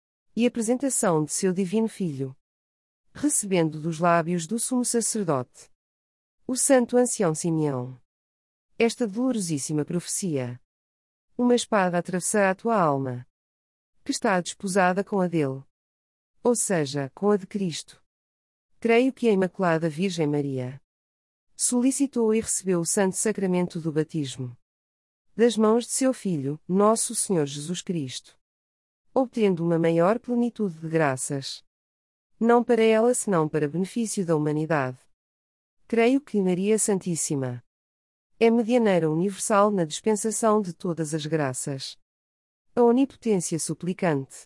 e apresentação de seu divino filho, recebendo dos lábios do sumo sacerdote, o santo ancião Simeão, esta dolorosíssima profecia: uma espada atravessará a tua alma, que está desposada com a dele, ou seja, com a de Cristo. Creio que a Imaculada Virgem Maria solicitou e recebeu o santo sacramento do batismo das mãos de seu Filho, nosso Senhor Jesus Cristo, obtendo uma maior plenitude de graças, não para ela senão para benefício da humanidade. Creio que Maria Santíssima é medianeira universal na dispensação de todas as graças, a onipotência suplicante,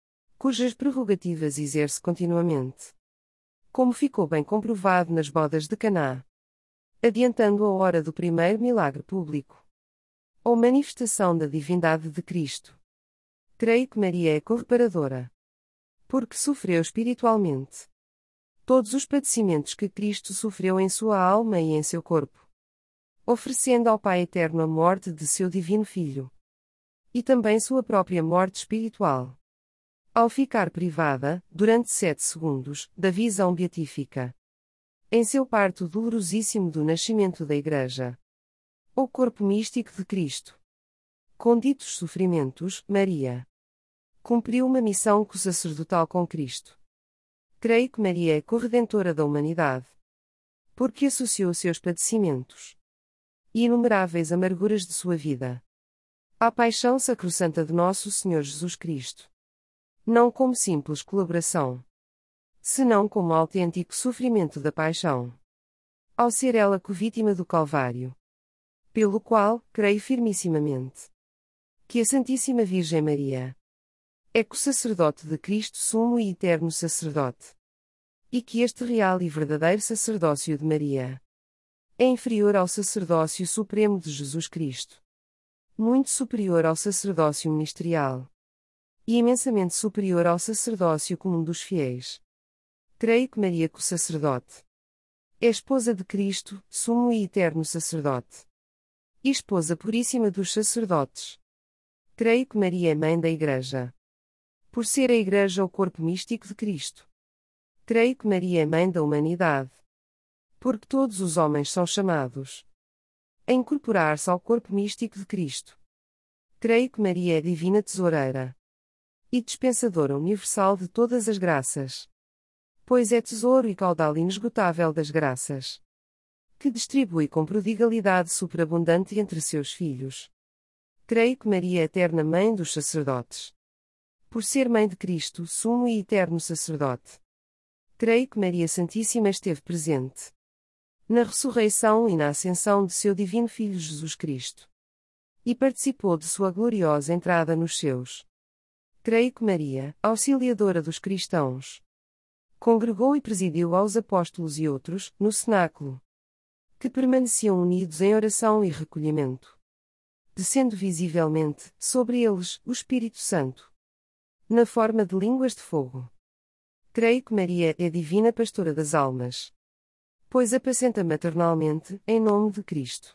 cujas prerrogativas exerce continuamente, como ficou bem comprovado nas bodas de Caná, adiantando a hora do primeiro milagre público, ou manifestação da divindade de Cristo. Creio que Maria é correparadora, porque sofreu espiritualmente todos os padecimentos que Cristo sofreu em sua alma e em seu corpo, oferecendo ao Pai Eterno a morte de seu divino Filho, e também sua própria morte espiritual, ao ficar privada, durante sete segundos, da visão beatífica, em seu parto dolorosíssimo do nascimento da Igreja, o corpo místico de Cristo. Com ditos sofrimentos, Maria cumpriu uma missão co-sacerdotal com Cristo. Creio que Maria é corredentora da humanidade, porque associou seus padecimentos e inumeráveis amarguras de sua vida à paixão sacrossanta de nosso Senhor Jesus Cristo, não como simples colaboração, senão como autêntico sofrimento da paixão, ao ser ela co-vítima do Calvário, pelo qual, creio firmissimamente, que a Santíssima Virgem Maria é co-sacerdote de Cristo sumo e eterno sacerdote, e que este real e verdadeiro sacerdócio de Maria é inferior ao sacerdócio supremo de Jesus Cristo, muito superior ao sacerdócio ministerial, e imensamente superior ao sacerdócio comum dos fiéis. Creio que Maria, co-sacerdote, é esposa de Cristo, sumo e eterno sacerdote, e esposa puríssima dos sacerdotes. Creio que Maria é mãe da Igreja, por ser a Igreja o corpo místico de Cristo. Creio que Maria é mãe da humanidade, porque todos os homens são chamados a incorporar-se ao corpo místico de Cristo. Creio que Maria é divina tesoureira e dispensadora universal de todas as graças, pois é tesouro e caudal inesgotável das graças, que distribui com prodigalidade superabundante entre seus filhos. Creio que Maria é eterna mãe dos sacerdotes, por ser mãe de Cristo, sumo e eterno sacerdote. Creio que Maria Santíssima esteve presente na ressurreição e na ascensão de seu divino Filho Jesus Cristo, e participou de sua gloriosa entrada nos céus. Creio que Maria, auxiliadora dos cristãos, congregou e presidiu aos apóstolos e outros, no cenáculo, que permaneciam unidos em oração e recolhimento, descendo visivelmente, sobre eles, o Espírito Santo, na forma de línguas de fogo. Creio que Maria é divina pastora das almas, pois apacenta maternalmente, em nome de Cristo,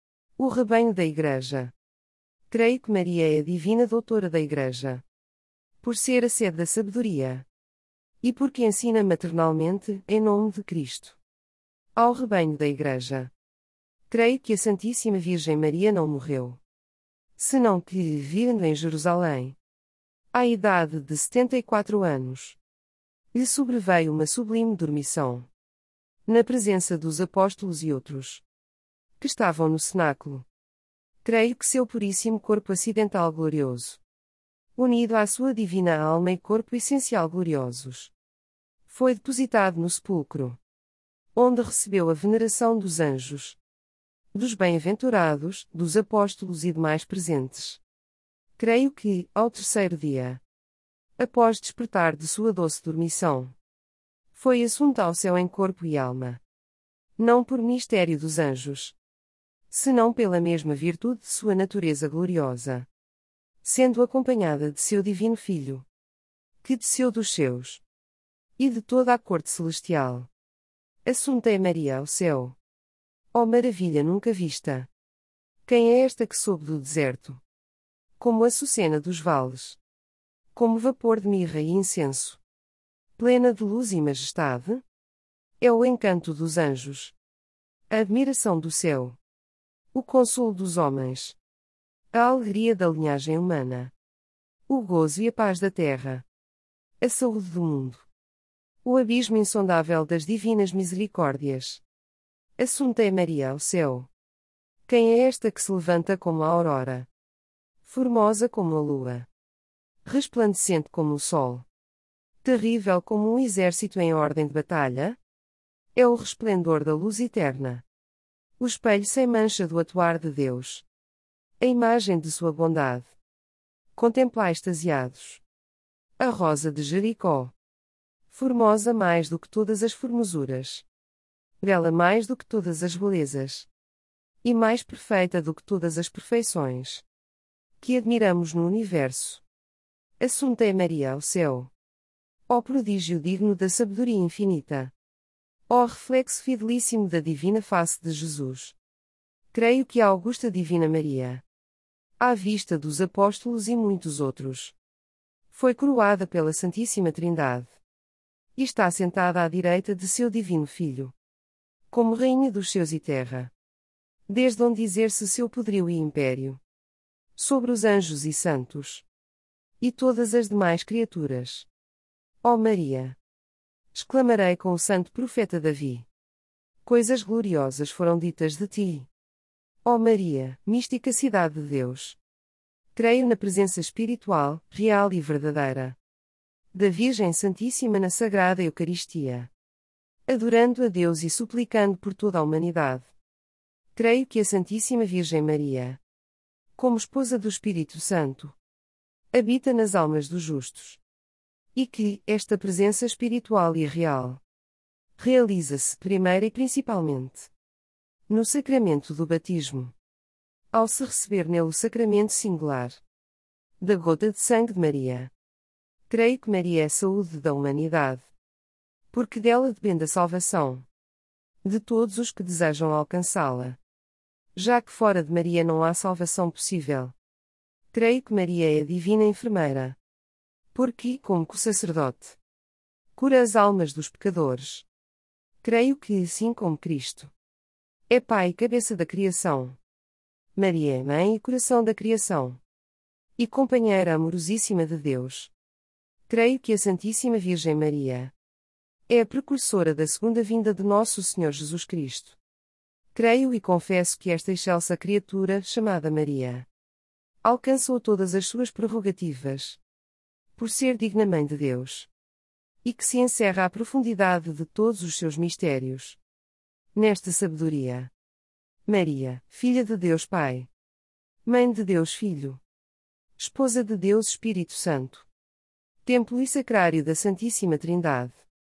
o rebanho da Igreja. Creio que Maria é a divina doutora da Igreja, por ser a sede da sabedoria, e porque ensina maternalmente, em nome de Cristo, ao rebanho da Igreja. Creio que a Santíssima Virgem Maria não morreu, senão que, vivendo em Jerusalém, à idade de setenta e quatro anos, lhe sobreveio uma sublime dormição, na presença dos apóstolos e outros, que estavam no cenáculo. Creio que seu puríssimo corpo acidental glorioso, unido à sua divina alma e corpo essencial gloriosos, foi depositado no sepulcro, onde recebeu a veneração dos anjos, dos bem-aventurados, dos apóstolos e demais presentes. Creio que, ao terceiro dia, após despertar de sua doce dormição, foi assunta ao céu em corpo e alma, não por mistério dos anjos, senão pela mesma virtude de sua natureza gloriosa, sendo acompanhada de seu divino Filho, que desceu dos céus, e de toda a corte celestial. Assunta é Maria ao céu, Ó maravilha nunca vista! Quem é esta que sobe do deserto? Como a açucena dos vales. Como vapor de mirra e incenso. Plena de luz e majestade? É o encanto dos anjos. A admiração do céu. O consolo dos homens. A alegria da linhagem humana. O gozo e a paz da terra. A saúde do mundo. O abismo insondável das divinas misericórdias. Assunta é Maria ao céu. Quem é esta que se levanta como a aurora? Formosa como a lua. Resplandecente como o sol. Terrível como um exército em ordem de batalha? É o resplendor da luz eterna. O espelho sem mancha do atuar de Deus. A imagem de sua bondade. Contemplai extasiados. A rosa de Jericó. Formosa mais do que todas as formosuras. Bela mais do que todas as belezas. E mais perfeita do que todas as perfeições. Que admiramos no universo. Assunta é Maria ao céu. Ó prodígio digno da sabedoria infinita. Ó reflexo fidelíssimo da divina face de Jesus. Creio que a augusta Divina Maria, à vista dos apóstolos e muitos outros, foi coroada pela Santíssima Trindade. E está sentada à direita de seu divino Filho. Como Rainha dos céus e terra. Desde onde exerce seu poderio e império. Sobre os anjos e santos. E todas as demais criaturas. Ó Maria! Exclamarei com o santo profeta Davi. Coisas gloriosas foram ditas de ti. Ó Maria, mística cidade de Deus. Creio na presença espiritual, real e verdadeira da Virgem Santíssima na Sagrada Eucaristia. Adorando a Deus e suplicando por toda a humanidade. Creio que a Santíssima Virgem Maria, como esposa do Espírito Santo, habita nas almas dos justos. E que, esta presença espiritual e real, realiza-se, primeiro e principalmente, no sacramento do batismo. Ao se receber nele o sacramento singular da gota de sangue de Maria. Creio que Maria é a saúde da humanidade. Porque dela depende a salvação de todos os que desejam alcançá-la. Já que fora de Maria não há salvação possível. Creio que Maria é a divina enfermeira. Porque, como co-sacerdote, cura as almas dos pecadores. Creio que, assim como Cristo é Pai e cabeça da criação, Maria é Mãe e coração da criação. E companheira amorosíssima de Deus. Creio que a Santíssima Virgem Maria é a precursora da segunda vinda de nosso Senhor Jesus Cristo. Creio e confesso que esta excelsa criatura, chamada Maria, alcançou todas as suas prerrogativas, por ser digna Mãe de Deus, e que se encerra à profundidade de todos os seus mistérios. Nesta sabedoria. Maria, Filha de Deus Pai. Mãe de Deus Filho. Esposa de Deus Espírito Santo. Templo e Sacrário da Santíssima Trindade.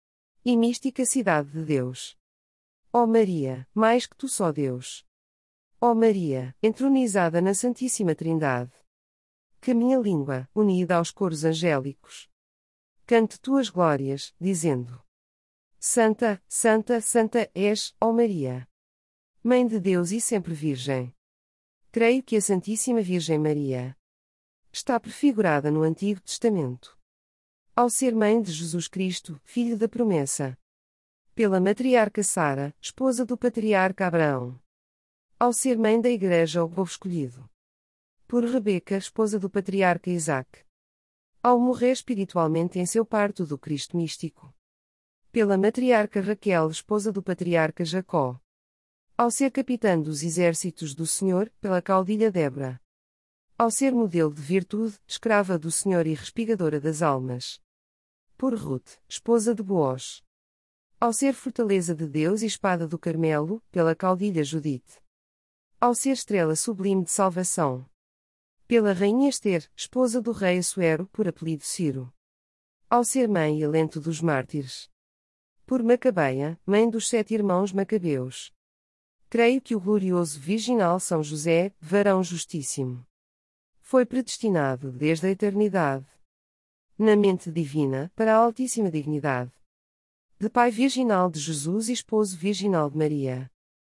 E mística Cidade de Deus. Ó Maria, mais que tu só Deus. Ó Maria, entronizada na Santíssima Trindade. Que minha língua, unida aos coros angélicos, cante tuas glórias, dizendo: Santa, Santa, Santa és, ó Maria, Mãe de Deus e sempre Virgem. Creio que a Santíssima Virgem Maria está prefigurada no Antigo Testamento, ao ser Mãe de Jesus Cristo, Filho da promessa, pela matriarca Sara, esposa do patriarca Abraão, ao ser Mãe da Igreja o povo escolhido, por Rebeca, esposa do patriarca Isaque, ao morrer espiritualmente em seu parto do Cristo místico, pela matriarca Raquel, esposa do patriarca Jacó, ao ser capitã dos exércitos do Senhor, pela caudilha Débora, ao ser modelo de virtude, escrava do Senhor e respigadora das almas, por Ruth, esposa de Boaz, ao ser fortaleza de Deus e espada do Carmelo, pela caudilha Judite, ao ser estrela sublime de salvação, pela rainha Ester, esposa do rei Assuero, por apelido Ciro, ao ser mãe e alento dos mártires, por Macabeia, mãe dos sete irmãos Macabeus. Creio que o glorioso virginal São José, varão justíssimo, foi predestinado desde a eternidade, na mente divina, para a altíssima dignidade de Pai virginal de Jesus e Esposo virginal de Maria.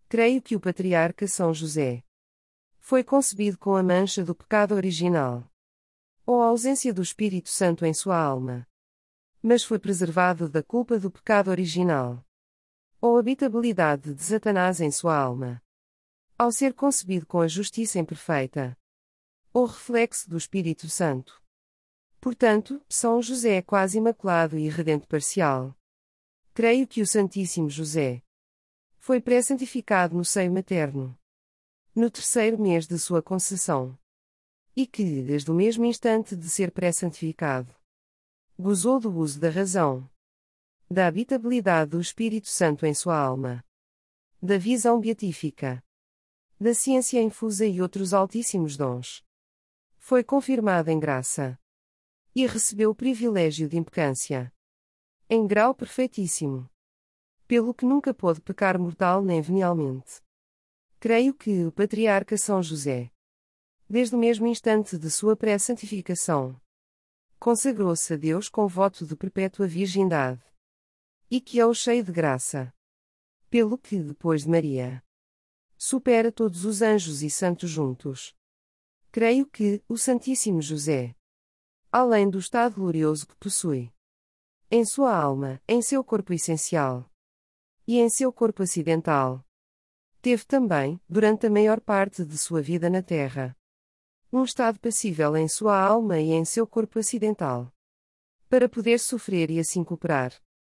Creio que o patriarca São José foi concebido com a mancha do pecado original, ou a ausência do Espírito Santo em sua alma, mas foi preservado da culpa do pecado original, ou habitabilidade de Satanás em sua alma, ao ser concebido com a justiça imperfeita, ou reflexo do Espírito Santo. Portanto, São José é quase imaculado e irredento parcial. Creio que o Santíssimo José foi pré-santificado no seio materno, no terceiro mês de sua concessão, e que, desde o mesmo instante de ser pré-santificado, gozou do uso da razão, da habitabilidade do Espírito Santo em sua alma, da visão beatífica, da ciência infusa e outros altíssimos dons. Foi confirmado em graça e recebeu o privilégio de impecância, em grau perfeitíssimo, pelo que nunca pôde pecar mortal nem venialmente. Creio que o patriarca São José, desde o mesmo instante de sua pré-santificação, consagrou-se a Deus com voto de perpétua virgindade, e que é o cheio de graça, pelo que, depois de Maria, supera todos os anjos e santos juntos. Creio que o Santíssimo José, além do estado glorioso que possui, em sua alma, em seu corpo essencial e em seu corpo acidental, teve também, durante a maior parte de sua vida na Terra, um estado passível em sua alma e em seu corpo acidental, para poder sofrer e assim cooperar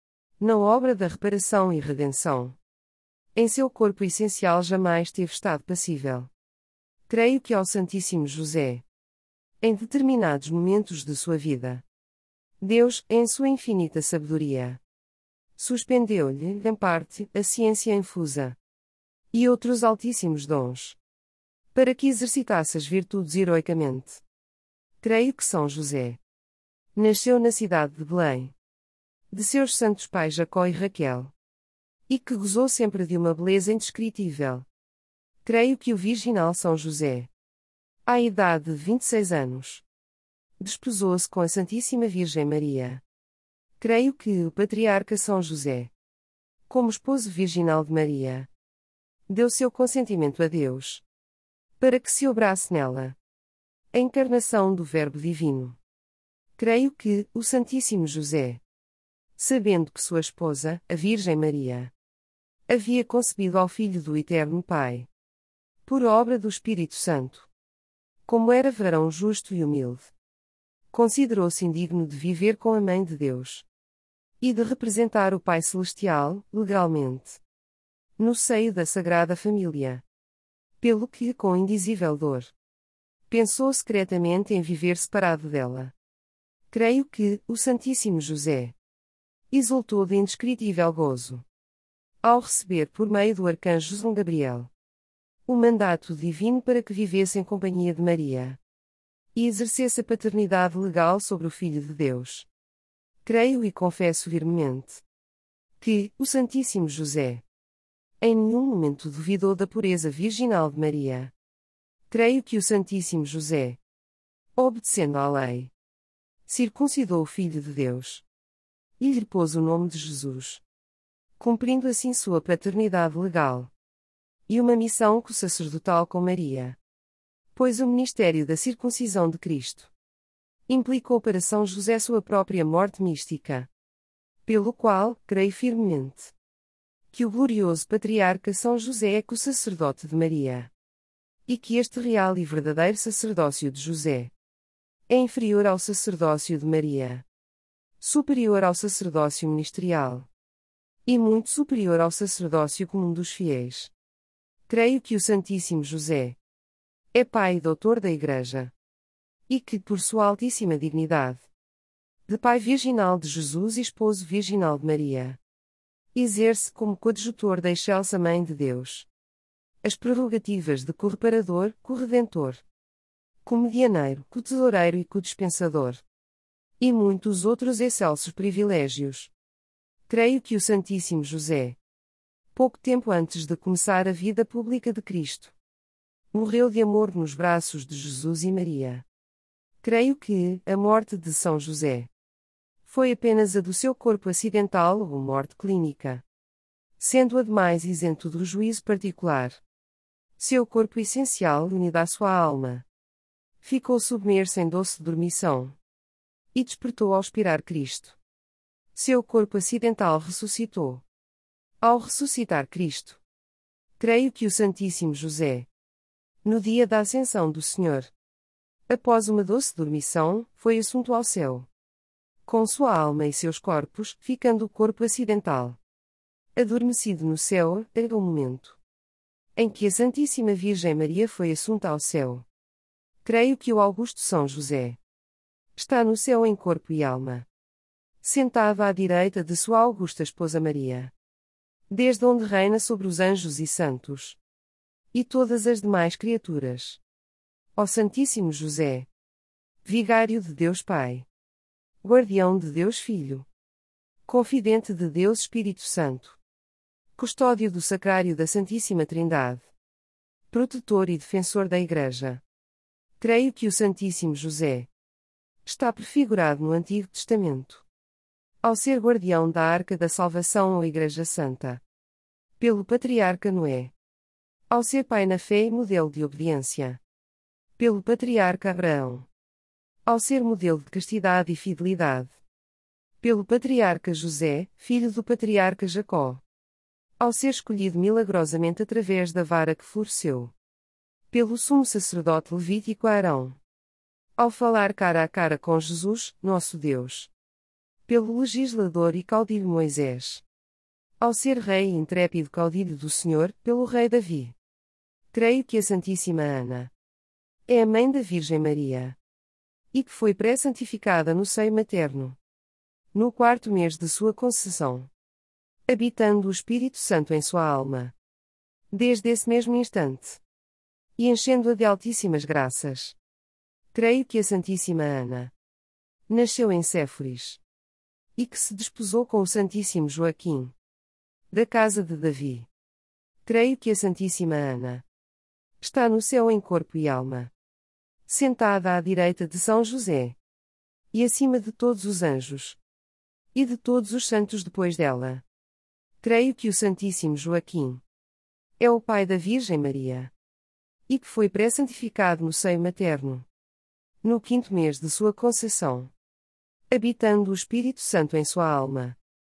na obra da reparação e redenção. Em seu corpo essencial jamais teve estado passível. Creio que ao Santíssimo José, em determinados momentos de sua vida, Deus, em sua infinita sabedoria, suspendeu-lhe, em parte, a ciência infusa e outros altíssimos dons, para que exercitasse as virtudes heroicamente. Creio que São José nasceu na cidade de Belém, de seus santos pais Jacó e Raquel, e que gozou sempre de uma beleza indescritível. Creio que o virginal São José, à idade de vinte e seis anos, desposou-se com a Santíssima Virgem Maria. Creio que o patriarca São José, como esposo virginal de Maria, deu seu consentimento a Deus, para que se obrasse nela a encarnação do Verbo Divino. Creio que o Santíssimo José, sabendo que sua esposa, a Virgem Maria, havia concebido ao Filho do Eterno Pai, por obra do Espírito Santo, como era varão justo e humilde, considerou-se indigno de viver com a Mãe de Deus e de representar o Pai Celestial, legalmente, no seio da Sagrada Família. Pelo que, com indizível dor, pensou secretamente em viver separado dela. Creio que o Santíssimo José exultou de indescritível gozo ao receber por meio do arcanjo São Gabriel o mandato divino para que vivesse em companhia de Maria e exercesse a paternidade legal sobre o Filho de Deus. Creio e confesso firmemente que o Santíssimo José em nenhum momento duvidou da pureza virginal de Maria. Creio que o Santíssimo José, obedecendo à lei, circuncidou o Filho de Deus e lhe pôs o nome de Jesus, cumprindo assim sua paternidade legal e uma missão co-sacerdotal com Maria. Pois o ministério da circuncisão de Cristo implicou para São José sua própria morte mística, pelo qual, creio firmemente, que o glorioso patriarca São José é co-sacerdote de Maria, e que este real e verdadeiro sacerdócio de José é inferior ao sacerdócio de Maria, superior ao sacerdócio ministerial, e muito superior ao sacerdócio comum dos fiéis. Creio que o Santíssimo José é Pai e Doutor da Igreja, e que, por sua altíssima dignidade, de Pai virginal de Jesus e Esposo virginal de Maria, exerce como coadjutor da excelsa Mãe de Deus as prerrogativas de correparador, corredentor, comedianeiro, cotesoureiro e codispensador, e muitos outros excelsos privilégios. Creio que o Santíssimo José, pouco tempo antes de começar a vida pública de Cristo, morreu de amor nos braços de Jesus e Maria. Creio que a morte de São José foi apenas a do seu corpo acidental ou morte clínica. sendo ademais isento do juízo particular. Seu corpo essencial, unido à sua alma, ficou submerso em doce dormição e despertou ao expirar Cristo. Seu corpo acidental ressuscitou. Ao ressuscitar Cristo, creio que o Santíssimo José, no dia da ascensão do Senhor, após uma doce dormição, foi assunto ao céu, com sua alma e seus corpos, ficando o corpo acidental adormecido no céu, era o momento em que a Santíssima Virgem Maria foi assunta ao céu. Creio que o Augusto São José está no céu em corpo e alma, sentado à direita de sua augusta esposa Maria, desde onde reina sobre os anjos e santos e todas as demais criaturas. Ó Santíssimo José, Vigário de Deus Pai, Guardião de Deus Filho, Confidente de Deus Espírito Santo, Custódio do Sacrário da Santíssima Trindade, Protetor e Defensor da Igreja, creio que o Santíssimo José está prefigurado no Antigo Testamento, ao ser guardião da Arca da Salvação ou Igreja Santa, pelo Patriarca Noé, ao ser pai na fé e modelo de obediência, pelo Patriarca Abraão, ao ser modelo de castidade e fidelidade, pelo Patriarca José, filho do Patriarca Jacó, ao ser escolhido milagrosamente através da vara que floresceu, pelo sumo sacerdote levítico Arão, ao falar cara a cara com Jesus, nosso Deus, pelo legislador e caudilho Moisés, ao ser rei e intrépido caudilho do Senhor, pelo rei Davi. Creio que a Santíssima Ana é a mãe da Virgem Maria, e que foi pré-santificada no seio materno, no quarto mês de sua concessão, habitando o Espírito Santo em sua alma, desde esse mesmo instante, e enchendo-a de altíssimas graças. Creio que a Santíssima Ana nasceu em Séforis, e que se desposou com o Santíssimo Joaquim, da casa de Davi. Creio que a Santíssima Ana está no céu em corpo e alma, sentada à direita de São José, e acima de todos os anjos, e de todos os santos depois dela. Creio que o Santíssimo Joaquim é o pai da Virgem Maria, e que foi pré-santificado no seio materno, no quinto mês de sua concessão, habitando o Espírito Santo em sua alma,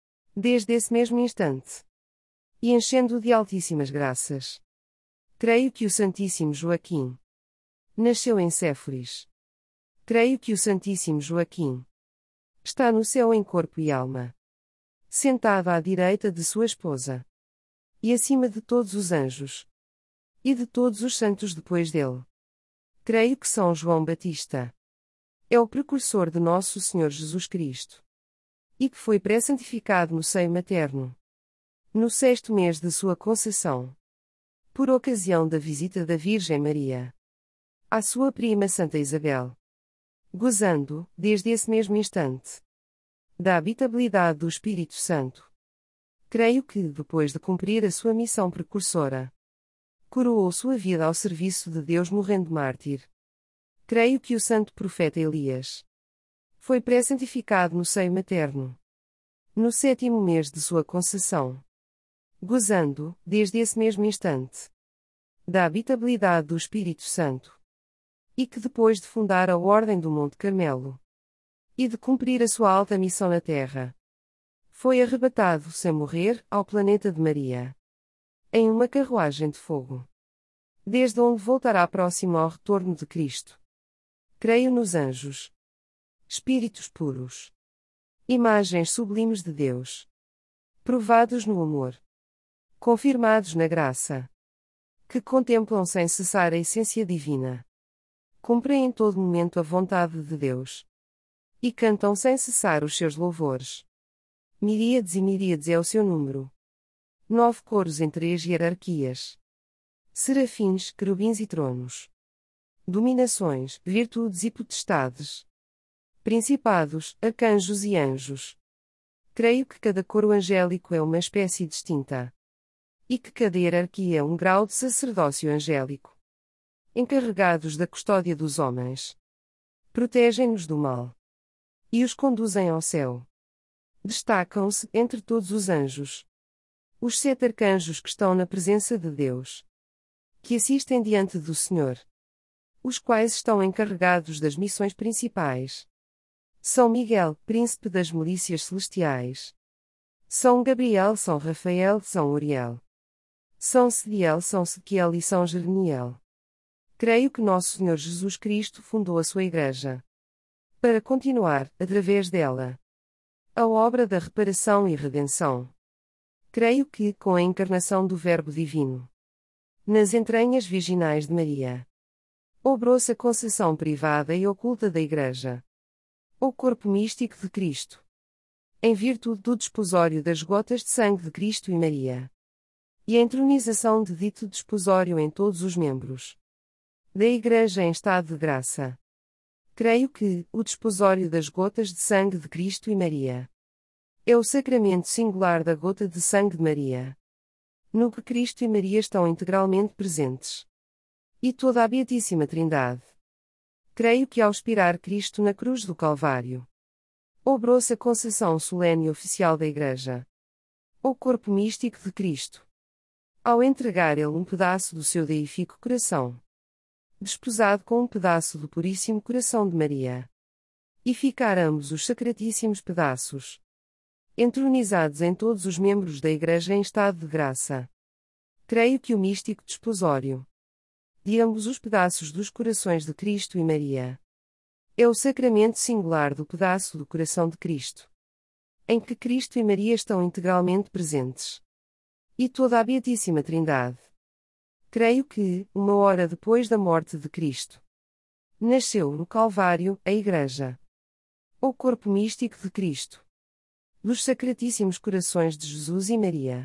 desde esse mesmo instante, e enchendo-o de altíssimas graças. Creio que o Santíssimo Joaquim nasceu em Séforis. Creio que o Santíssimo Joaquim está no céu em corpo e alma, sentado à direita de sua esposa, e acima de todos os anjos, e de todos os santos depois dele. Creio que São João Batista é o precursor de nosso Senhor Jesus Cristo, e que foi pré-santificado no seio materno, no sexto mês de sua concessão, por ocasião da visita da Virgem Maria à sua prima Santa Isabel, gozando, desde esse mesmo instante, da habitabilidade do Espírito Santo. Creio que, depois de cumprir a sua missão precursora, coroou sua vida ao serviço de Deus morrendo mártir. Creio que o santo profeta Elias foi pré-santificado no seio materno, no sétimo mês de sua concessão, gozando, desde esse mesmo instante, da habitabilidade do Espírito Santo, e que depois de fundar a Ordem do Monte Carmelo, e de cumprir a sua alta missão na terra, foi arrebatado sem morrer ao planeta de Maria, em uma carruagem de fogo, desde onde voltará próximo ao retorno de Cristo. Creio nos anjos, espíritos puros, imagens sublimes de Deus, provados no amor, confirmados na graça, que contemplam sem cessar a essência divina, cumprem em todo momento a vontade de Deus, e cantam sem cessar os seus louvores. Miríades e miríades é o seu número. Nove coros em três hierarquias. Serafins, querubins e tronos. Dominações, virtudes e potestades. Principados, arcanjos e anjos. Creio que cada coro angélico é uma espécie distinta, e que cada hierarquia é um grau de sacerdócio angélico, encarregados da custódia dos homens. Protegem-nos do mal e os conduzem ao céu. Destacam-se, entre todos os anjos, Os sete arcanjos que estão na presença de Deus, que assistem diante do Senhor, os quais estão encarregados das missões principais. São Miguel, príncipe das milícias celestiais. São Gabriel, São Rafael, São Uriel. São Sediel, São Sequiel e São Jerniel. Creio que nosso Senhor Jesus Cristo fundou a sua Igreja, para continuar, através dela, a obra da reparação e redenção. Creio que, com a encarnação do Verbo Divino, nas entranhas virginais de Maria, obrou-se a concessão privada e oculta da Igreja, o corpo místico de Cristo, em virtude do desposório das gotas de sangue de Cristo e Maria, e a entronização de dito desposório em todos os membros da Igreja em estado de graça. Creio que o desposório das gotas de sangue de Cristo e Maria é o sacramento singular da gota de sangue de Maria, no que Cristo e Maria estão integralmente presentes, e toda a Beatíssima Trindade. Creio que ao expirar Cristo na cruz do Calvário, obrou-se a concessão solene e oficial da Igreja, o corpo místico de Cristo, ao entregar ele um pedaço do seu deífico coração, desposado com um pedaço do puríssimo coração de Maria, e ficar ambos os sacratíssimos pedaços entronizados em todos os membros da Igreja em estado de graça. Creio que o místico desposório de ambos os pedaços dos corações de Cristo e Maria é o sacramento singular do pedaço do coração de Cristo, em que Cristo e Maria estão integralmente presentes, e toda a Beatíssima Trindade. Creio que, uma hora depois da morte de Cristo, nasceu no Calvário a Igreja, o corpo místico de Cristo, dos sacratíssimos corações de Jesus e Maria,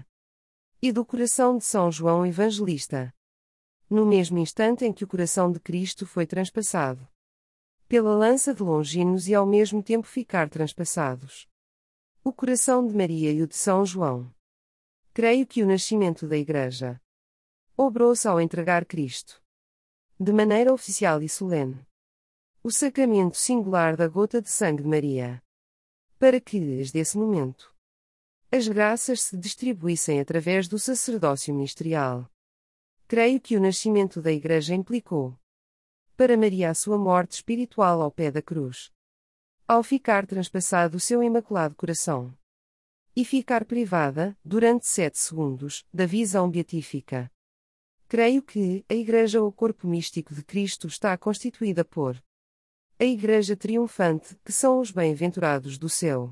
e do coração de São João Evangelista, no mesmo instante em que o coração de Cristo foi transpassado pela lança de Longinos e ao mesmo tempo ficar transpassados o coração de Maria e o de São João. Creio que o nascimento da Igreja obrou-se ao entregar Cristo, de maneira oficial e solene, o sacramento singular da gota de sangue de Maria, para que, desde esse momento, as graças se distribuíssem através do sacerdócio ministerial. Creio que o nascimento da Igreja implicou, para Maria, a sua morte espiritual ao pé da cruz, ao ficar transpassado o seu imaculado coração, e ficar privada, durante sete segundos, da visão beatífica. Creio que a Igreja, o corpo místico de Cristo, está constituída por a Igreja triunfante, que são os bem-aventurados do céu,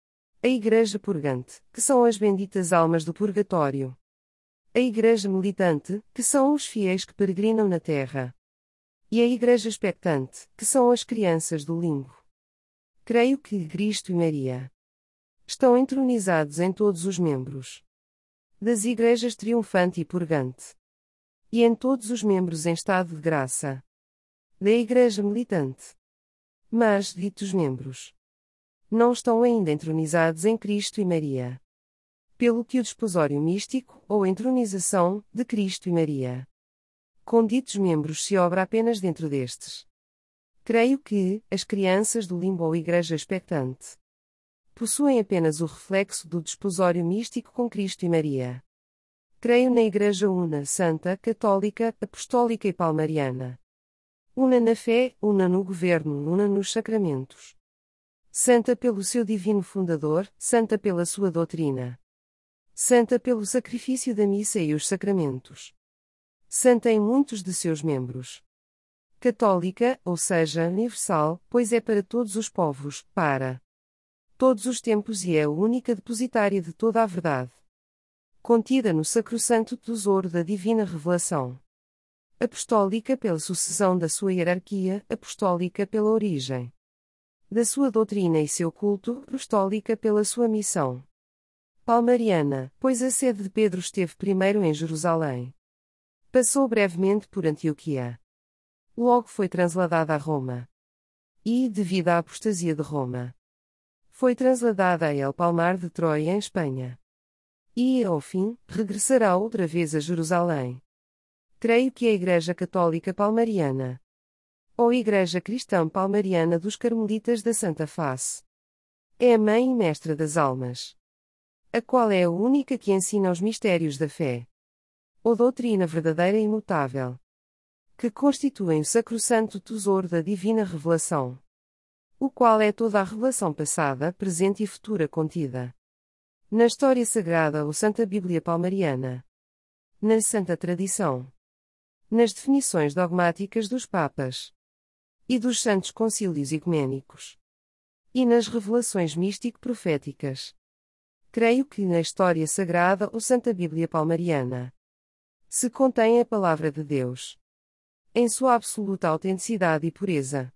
a Igreja purgante, que são as benditas almas do purgatório, a Igreja militante, que são os fiéis que peregrinam na terra, e a Igreja expectante, que são as crianças do limbo. Creio que Cristo e Maria estão entronizados em todos os membros das Igrejas triunfante e purgante, e em todos os membros em estado de graça da Igreja militante. Mas, ditos membros, não estão ainda entronizados em Cristo e Maria, pelo que o desposório místico, ou entronização, de Cristo e Maria, com ditos membros se obra apenas dentro destes. Creio que, as crianças do limbo ou Igreja expectante, possuem apenas o reflexo do desposório místico com Cristo e Maria. Creio na Igreja una, santa, católica, apostólica e palmariana. Una na fé, una no governo, una nos sacramentos. Santa pelo seu divino fundador, santa pela sua doutrina. Santa pelo sacrifício da missa e os sacramentos. Santa em muitos de seus membros. Católica, ou seja, universal, pois é para todos os povos, para todos os tempos e é a única depositária de toda a verdade, contida no sacrossanto tesouro da divina revelação. Apostólica pela sucessão da sua hierarquia, apostólica pela origem da sua doutrina e seu culto, apostólica pela sua missão. Palmariana, pois a sede de Pedro esteve primeiro em Jerusalém. Passou brevemente por Antioquia. Logo foi transladada a Roma. E, devido à apostasia de Roma, foi transladada a El Palmar de Troia em Espanha. E, ao fim, regressará outra vez a Jerusalém. Creio que a Igreja Católica Palmariana, ou Igreja Cristã Palmariana dos Carmelitas da Santa Face, é a mãe e mestra das almas. a qual é a única que ensina os mistérios da fé, ou doutrina verdadeira e imutável, que constituem o sacrossanto tesouro da divina revelação, o qual é toda a revelação passada, presente e futura contida na história sagrada ou Santa Bíblia Palmariana, na Santa Tradição, nas definições dogmáticas dos Papas e dos Santos Concílios Ecumênicos, e nas revelações místico-proféticas. Creio que na história sagrada ou Santa Bíblia Palmariana se contém a Palavra de Deus, em sua absoluta autenticidade e pureza,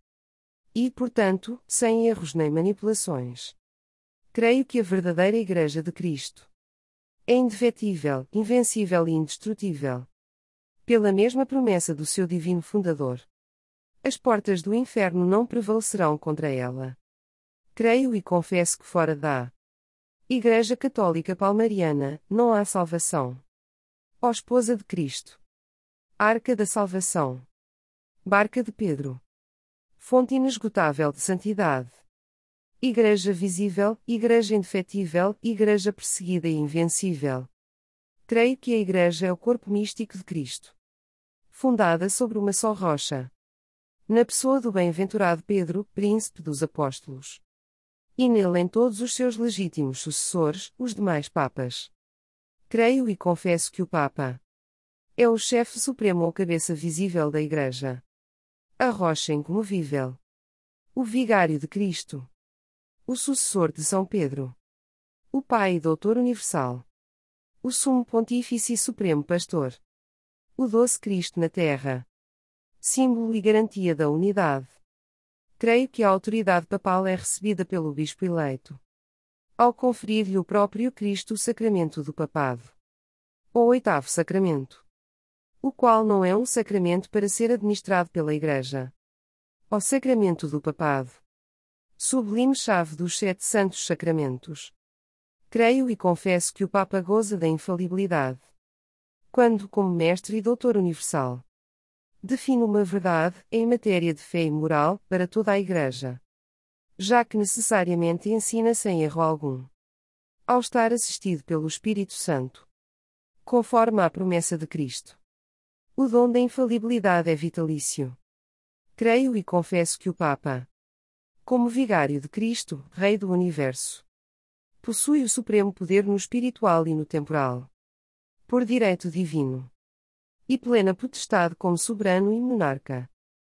e, portanto, sem erros nem manipulações. Creio que a verdadeira Igreja de Cristo é indefetível, invencível e indestrutível, pela mesma promessa do seu divino fundador. As portas do inferno não prevalecerão contra ela. Creio e confesso que fora da Igreja Católica Palmariana não há salvação. Ó Esposa de Cristo, Arca da Salvação, Barca de Pedro, fonte inesgotável de santidade, Igreja visível, Igreja indefetível, Igreja perseguida e invencível. Creio que a Igreja é o corpo místico de Cristo, fundada sobre uma só rocha, na pessoa do bem-aventurado Pedro, príncipe dos apóstolos, e nele em todos os seus legítimos sucessores, os demais papas. Creio e confesso que o Papa é o chefe supremo ou cabeça visível da Igreja, a rocha incomovível, o vigário de Cristo, o sucessor de São Pedro, o Pai e Doutor Universal, o Sumo Pontífice e Supremo Pastor, o doce Cristo na Terra, símbolo e garantia da unidade. Creio que a autoridade papal é recebida pelo bispo eleito, ao conferir-lhe o próprio Cristo o sacramento do papado, o oitavo sacramento, o qual não é um sacramento para ser administrado pela Igreja. O sacramento do papado, sublime chave dos sete santos sacramentos. Creio e confesso que o Papa goza da infalibilidade, quando, como mestre e doutor universal, define uma verdade, em matéria de fé e moral, para toda a Igreja, já que necessariamente ensina sem erro algum, ao estar assistido pelo Espírito Santo, conforme à promessa de Cristo. O dom da infalibilidade é vitalício. Creio e confesso que o Papa, como vigário de Cristo, Rei do Universo, possui o supremo poder no espiritual e no temporal, por direito divino, e plena potestade como soberano e monarca,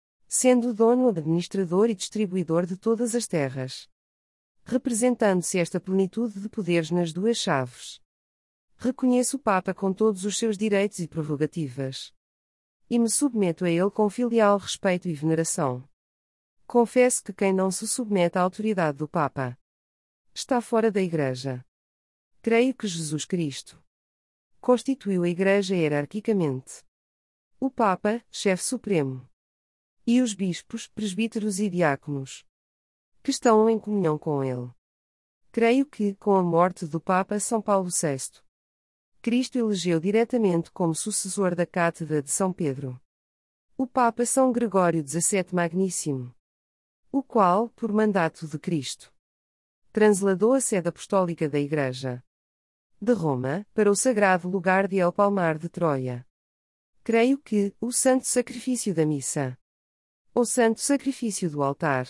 sendo dono, administrador e distribuidor de todas as terras, representando-se esta plenitude de poderes nas duas chaves. Reconheço o Papa com todos os seus direitos e prerrogativas, e me submeto a ele com filial respeito e veneração. Confesso que quem não se submete à autoridade do Papa está fora da Igreja. Creio que Jesus Cristo constituiu a Igreja hierarquicamente, o Papa, chefe supremo, e os bispos, presbíteros e diáconos, que estão em comunhão com ele. Creio que, com a morte do Papa São Paulo sexto, Cristo elegeu diretamente como sucessor da Cátedra de São Pedro o Papa São Gregório dezassete Magníssimo, o qual, por mandato de Cristo, transladou a sede apostólica da Igreja de Roma para o sagrado lugar de El Palmar de Troia. Creio que o santo sacrifício da missa, ou santo sacrifício do altar,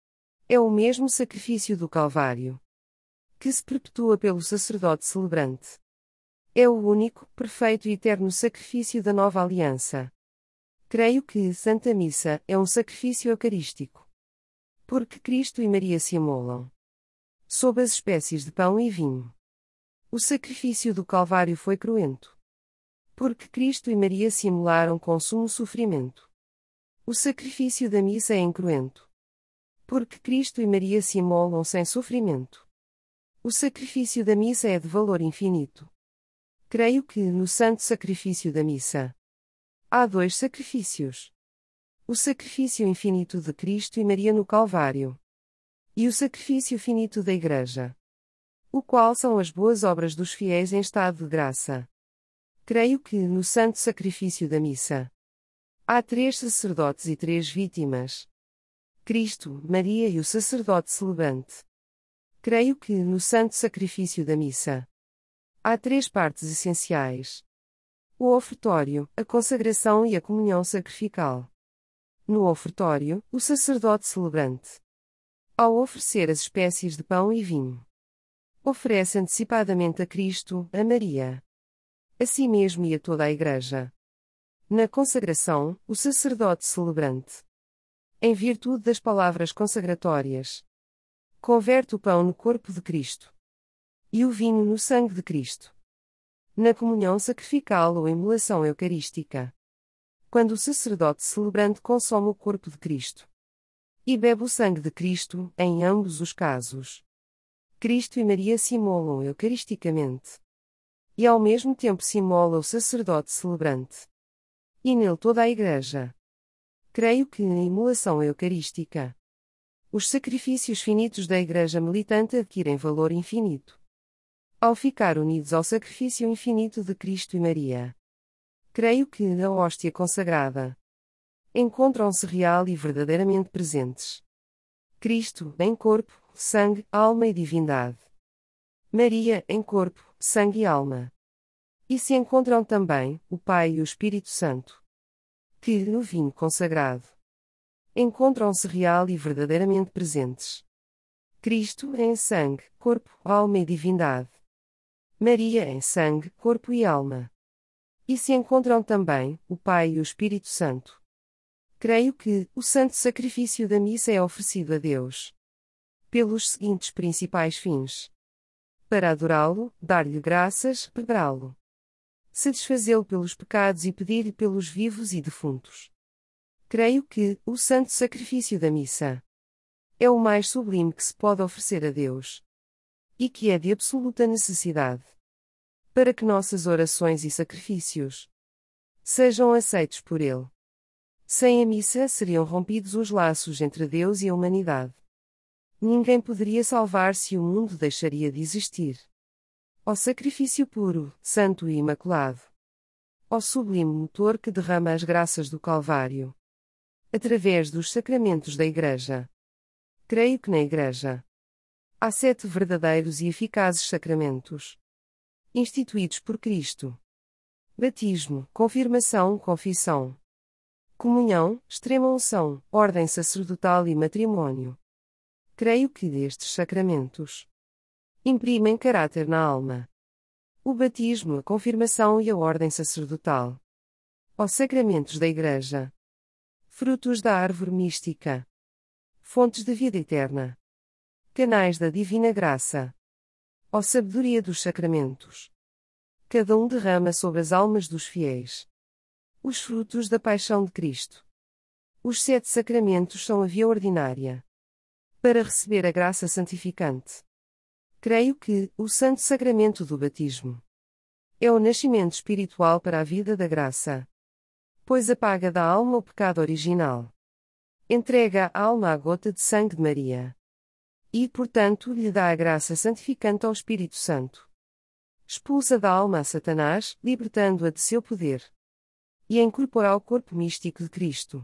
é o mesmo sacrifício do Calvário, que se perpetua pelo sacerdote celebrante. É o único, perfeito e eterno sacrifício da nova aliança. Creio que Santa Missa é um sacrifício eucarístico, porque Cristo e Maria se amolam sob as espécies de pão e vinho. O sacrifício do Calvário foi cruento, porque Cristo e Maria se imolaram com sumo sofrimento. O sacrifício da missa é incruento, porque Cristo e Maria se imolam sem sofrimento. O sacrifício da missa é de valor infinito. Creio que, no santo sacrifício da missa, há dois sacrifícios: o sacrifício infinito de Cristo e Maria no Calvário, e o sacrifício finito da Igreja, o qual são as boas obras dos fiéis em estado de graça. Creio que, no santo sacrifício da missa, há três sacerdotes e três vítimas: Cristo, Maria e o sacerdote celebrante. Creio que, no santo sacrifício da missa, Há três partes essenciais: o ofertório, a consagração e a comunhão sacrificial. No ofertório, o sacerdote celebrante, ao oferecer as espécies de pão e vinho, oferece antecipadamente a Cristo, a Maria, a si mesmo e a toda a Igreja. Na consagração, o sacerdote celebrante, em virtude das palavras consagratórias, converte o pão no corpo de Cristo e o vinho no sangue de Cristo. Na comunhão sacrificial ou imolação eucarística, quando o sacerdote celebrante consome o corpo de Cristo e bebe o sangue de Cristo, em ambos os casos, Cristo e Maria se imolam eucaristicamente, e ao mesmo tempo se imola o sacerdote celebrante, e nele toda a Igreja. Creio que na imolação eucarística, os sacrifícios finitos da Igreja militante adquirem valor infinito, ao ficar unidos ao sacrifício infinito de Cristo e Maria. Creio que, na hóstia consagrada, encontram-se real e verdadeiramente presentes Cristo, em corpo, sangue, alma e divindade. Maria, em corpo, sangue e alma. E se encontram também o Pai e o Espírito Santo, que, no vinho consagrado, encontram-se real e verdadeiramente presentes Cristo, em sangue, corpo, alma e divindade. Maria, em sangue, corpo e alma. E se encontram também o Pai e o Espírito Santo. Creio que o santo sacrifício da missa é oferecido a Deus pelos seguintes principais fins: para adorá-lo, dar-lhe graças, prepará-lo, satisfazê-lo pelos pecados e pedir-lhe pelos vivos e defuntos. Creio que o santo sacrifício da missa é o mais sublime que se pode oferecer a Deus, e que é de absoluta necessidade, para que nossas orações e sacrifícios sejam aceitos por Ele. Sem a missa seriam rompidos os laços entre Deus e a humanidade. Ninguém poderia salvar-se e o mundo deixaria de existir. Ó sacrifício puro, santo e imaculado! Ó sublime motor que derrama as graças do Calvário, através dos sacramentos da Igreja. Creio que na Igreja há sete verdadeiros e eficazes sacramentos, instituídos por Cristo: batismo, confirmação, confissão, comunhão, extrema-unção, ordem sacerdotal e matrimônio. Creio que estes sacramentos imprimem caráter na alma. O batismo, a confirmação e a ordem sacerdotal. Ó sacramentos da Igreja, frutos da árvore mística, fontes de vida eterna, canais da divina graça. Ó sabedoria dos sacramentos, cada um derrama sobre as almas dos fiéis os frutos da paixão de Cristo. Os sete sacramentos são a via ordinária para receber a graça santificante. Creio que o santo sacramento do batismo é o nascimento espiritual para a vida da graça, pois apaga da alma o pecado original, entrega a alma à gota de sangue de Maria e, portanto, lhe dá a graça santificante ao Espírito Santo. Expulsa da alma a Satanás, libertando-a de seu poder, e incorpora ao corpo místico de Cristo.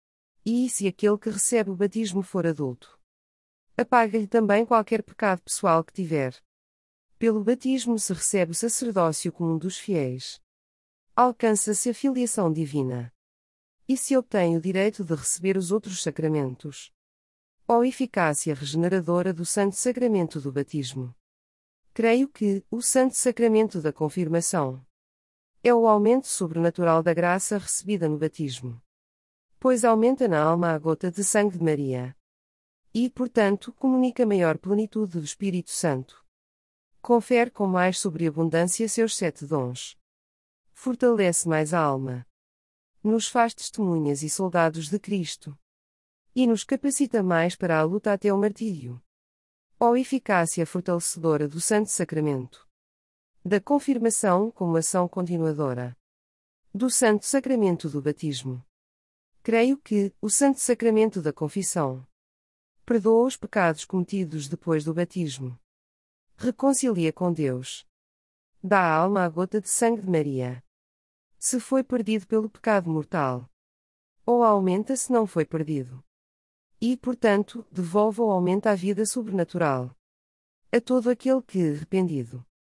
E se aquele que recebe o batismo for adulto, apaga-lhe também qualquer pecado pessoal que tiver. Pelo batismo se recebe o sacerdócio comum dos fiéis. Alcança-se a filiação divina. E se obtém o direito de receber os outros sacramentos. Ó eficácia regeneradora do santo sacramento do batismo. Creio que o santo sacramento da confirmação é o aumento sobrenatural da graça recebida no batismo, pois aumenta na alma a gota de sangue de Maria e, portanto, comunica maior plenitude do Espírito Santo. Confere com mais sobreabundância seus sete dons. Fortalece mais a alma. Nos faz testemunhas e soldados de Cristo. E nos capacita mais para a luta até o martírio. Ó eficácia fortalecedora do Santo Sacramento da confirmação como ação continuadora do Santo Sacramento do batismo. Creio que o Santo Sacramento da confissão perdoa os pecados cometidos depois do batismo, reconcilia com Deus, dá à alma a gota de sangue de Maria, se foi perdido pelo pecado mortal, ou aumenta se não foi perdido, e, portanto, devolve ou aumenta a vida sobrenatural a todo aquele que, arrependido,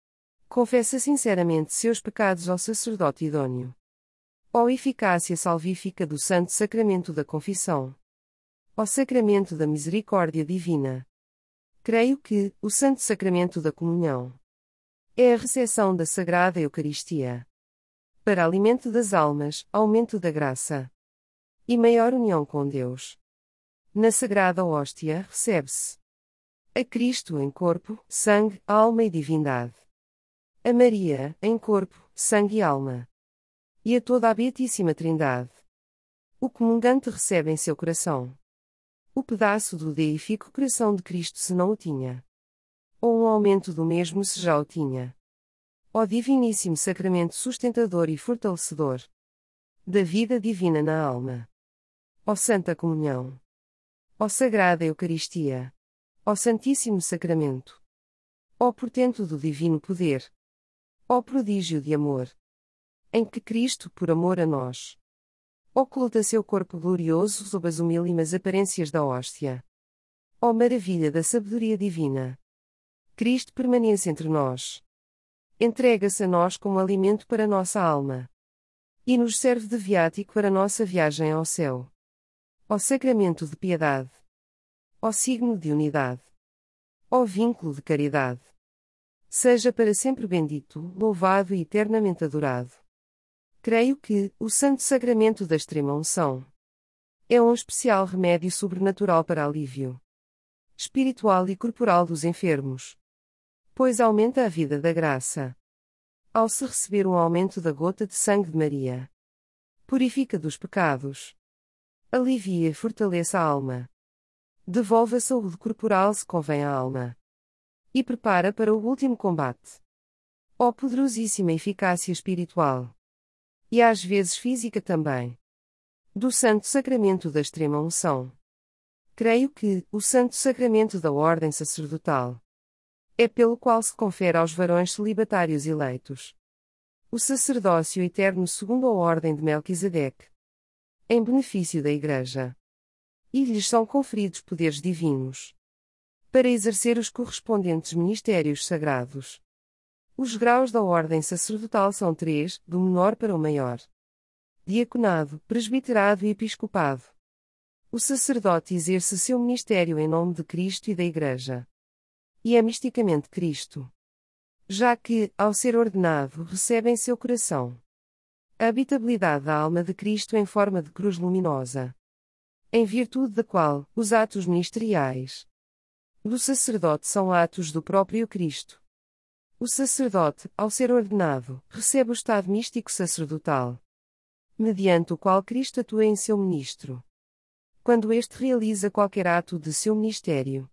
Confessa sinceramente seus pecados ao sacerdote idôneo. Ó eficácia salvífica do Santo Sacramento da Confissão. Ó Sacramento da Misericórdia Divina. Creio que o Santo Sacramento da Comunhão é a recepção da Sagrada Eucaristia. Para alimento das almas, aumento da graça e maior união com Deus. Na Sagrada Hóstia recebe-se a Cristo em corpo, sangue, alma e divindade. A Maria, em corpo, sangue e alma. E a toda a Beatíssima Trindade. O comungante recebe em seu coração o pedaço do deifico coração de Cristo se não o tinha. Ou um aumento do mesmo se já o tinha. Ó Diviníssimo Sacramento sustentador e fortalecedor da vida divina na alma. Ó Santa Comunhão. Ó Sagrada Eucaristia. Ó Santíssimo Sacramento. Ó portento do divino poder. Ó prodígio de amor, em que Cristo, por amor a nós, oculta seu corpo glorioso sob as humílimas aparências da hóstia. Ó maravilha da sabedoria divina! Cristo permanece entre nós. Entrega-se a nós como alimento para nossa alma. E nos serve de viático para nossa viagem ao céu. Ó sacramento de piedade! Ó signo de unidade! Ó vínculo de caridade! Seja para sempre bendito, louvado e eternamente adorado. Creio que o Santo Sacramento da Extrema-Unção é um especial remédio sobrenatural para alívio espiritual e corporal dos enfermos, pois aumenta a vida da graça. Ao se receber um aumento da gota de sangue de Maria, purifica dos pecados, alivia e fortalece a alma, devolve a saúde corporal se convém à alma, e prepara para o último combate. Ó poderosíssima eficácia espiritual! E às vezes física também. Do Santo Sacramento da Extrema-Unção. Creio que o Santo Sacramento da Ordem Sacerdotal é pelo qual se confere aos varões celibatários eleitos o sacerdócio eterno segundo a ordem de Melquisedeque, em benefício da Igreja. E lhes são conferidos poderes divinos para exercer os correspondentes ministérios sagrados. Os graus da ordem sacerdotal são três, do menor para o maior: diaconado, presbiterado e episcopado. O sacerdote exerce seu ministério em nome de Cristo e da Igreja. E é misticamente Cristo. Já que, ao ser ordenado, recebe em seu coração a habitabilidade da alma de Cristo em forma de cruz luminosa, em virtude da qual os atos ministeriais do sacerdote são atos do próprio Cristo. O sacerdote, ao ser ordenado, recebe o estado místico sacerdotal, mediante o qual Cristo atua em seu ministro. Quando este realiza qualquer ato de seu ministério,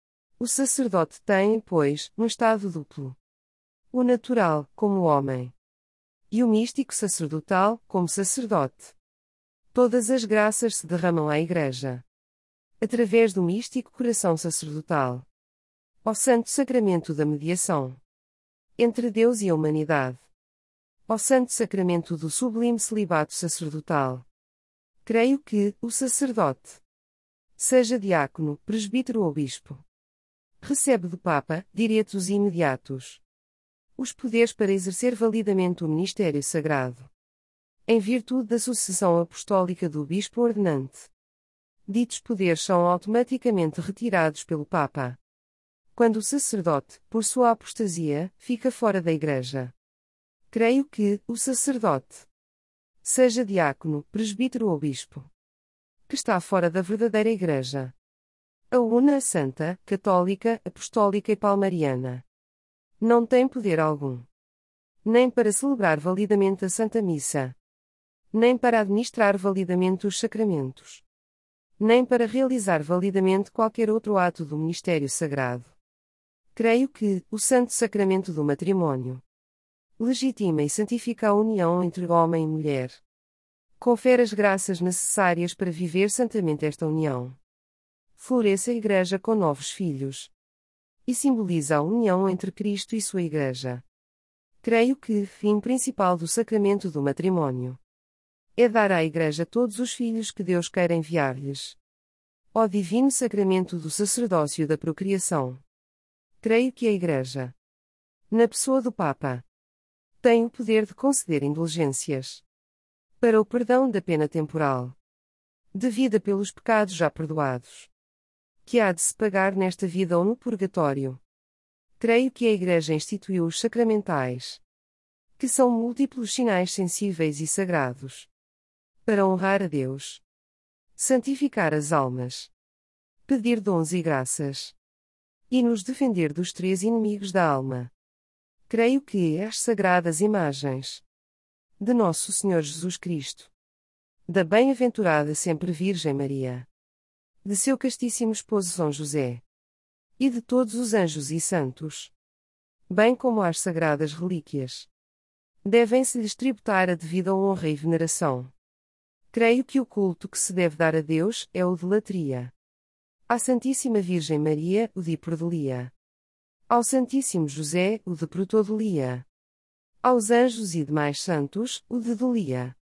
o sacerdote tem, pois, um estado duplo: o natural, como homem, e o místico sacerdotal, como sacerdote. Todas as graças se derramam à Igreja através do místico coração sacerdotal. Ó Santo Sacramento da Mediação entre Deus e a humanidade. Ó Santo Sacramento do sublime celibato sacerdotal. Creio que o sacerdote, seja diácono, presbítero ou bispo, recebe do Papa, diretos imediatos, os poderes para exercer validamente o ministério sagrado, em virtude da sucessão apostólica do bispo ordenante. Ditos poderes são automaticamente retirados pelo Papa quando o sacerdote, por sua apostasia, fica fora da Igreja. Creio que o sacerdote, seja diácono, presbítero ou bispo, que está fora da verdadeira Igreja, a una, santa, católica, apostólica e palmariana, não tem poder algum, nem para celebrar validamente a Santa Missa, nem para administrar validamente os sacramentos, nem para realizar validamente qualquer outro ato do ministério sagrado. Creio que o Santo Sacramento do Matrimônio legitima e santifica a união entre homem e mulher. Confere as graças necessárias para viver santamente esta união. Floresça a Igreja com novos filhos. E simboliza a união entre Cristo e sua Igreja. Creio que, fim principal do sacramento do matrimônio, é dar à Igreja todos os filhos que Deus quer enviar-lhes. Ó divino sacramento do sacerdócio da procriação! Creio que a Igreja na pessoa do Papa, tem o poder de conceder indulgências para o perdão da pena temporal, devida pelos pecados já perdoados, que há de se pagar nesta vida ou no purgatório. Creio que a Igreja instituiu os sacramentais, que são múltiplos sinais sensíveis e sagrados, para honrar a Deus, santificar as almas, pedir dons e graças, e nos defender dos três inimigos da alma. Creio que as sagradas imagens de Nosso Senhor Jesus Cristo, da bem-aventurada sempre Virgem Maria, de seu castíssimo esposo São José, e de todos os anjos e santos, bem como as sagradas relíquias, devem-se-lhes tributar a devida honra e veneração. Creio que o culto que se deve dar a Deus é o de latria. À Santíssima Virgem Maria, o de prodelia. Ao Santíssimo José, o de protodolia. Aos anjos e demais santos, o de dolia.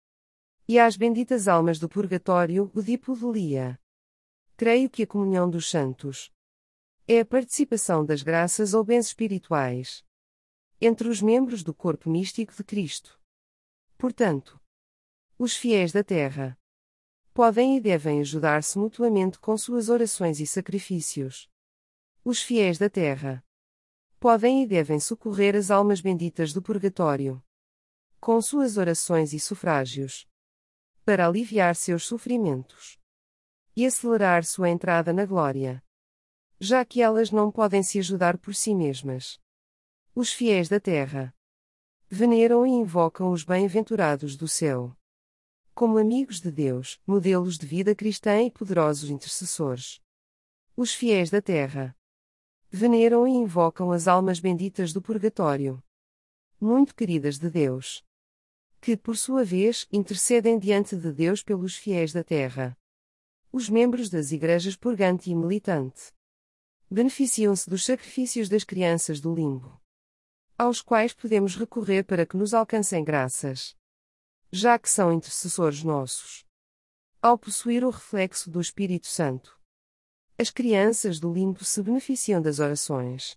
E às benditas almas do purgatório, o de hipodolia. Creio que a comunhão dos santos é a participação das graças ou bens espirituais entre os membros do corpo místico de Cristo. Portanto, os fiéis da terra podem e devem ajudar-se mutuamente com suas orações e sacrifícios. Os fiéis da terra podem e devem socorrer as almas benditas do purgatório com suas orações e sufrágios, para aliviar seus sofrimentos e acelerar sua entrada na glória, já que elas não podem se ajudar por si mesmas. Os fiéis da terra veneram e invocam os bem-aventurados do céu como amigos de Deus, modelos de vida cristã e poderosos intercessores. Os fiéis da terra veneram e invocam as almas benditas do purgatório, muito queridas de Deus, que, por sua vez, intercedem diante de Deus pelos fiéis da terra. Os membros das igrejas purgante e militante beneficiam-se dos sacrifícios das crianças do limbo, aos quais podemos recorrer para que nos alcancem graças, já que são intercessores nossos. Ao possuir o reflexo do Espírito Santo, as crianças do limbo se beneficiam das orações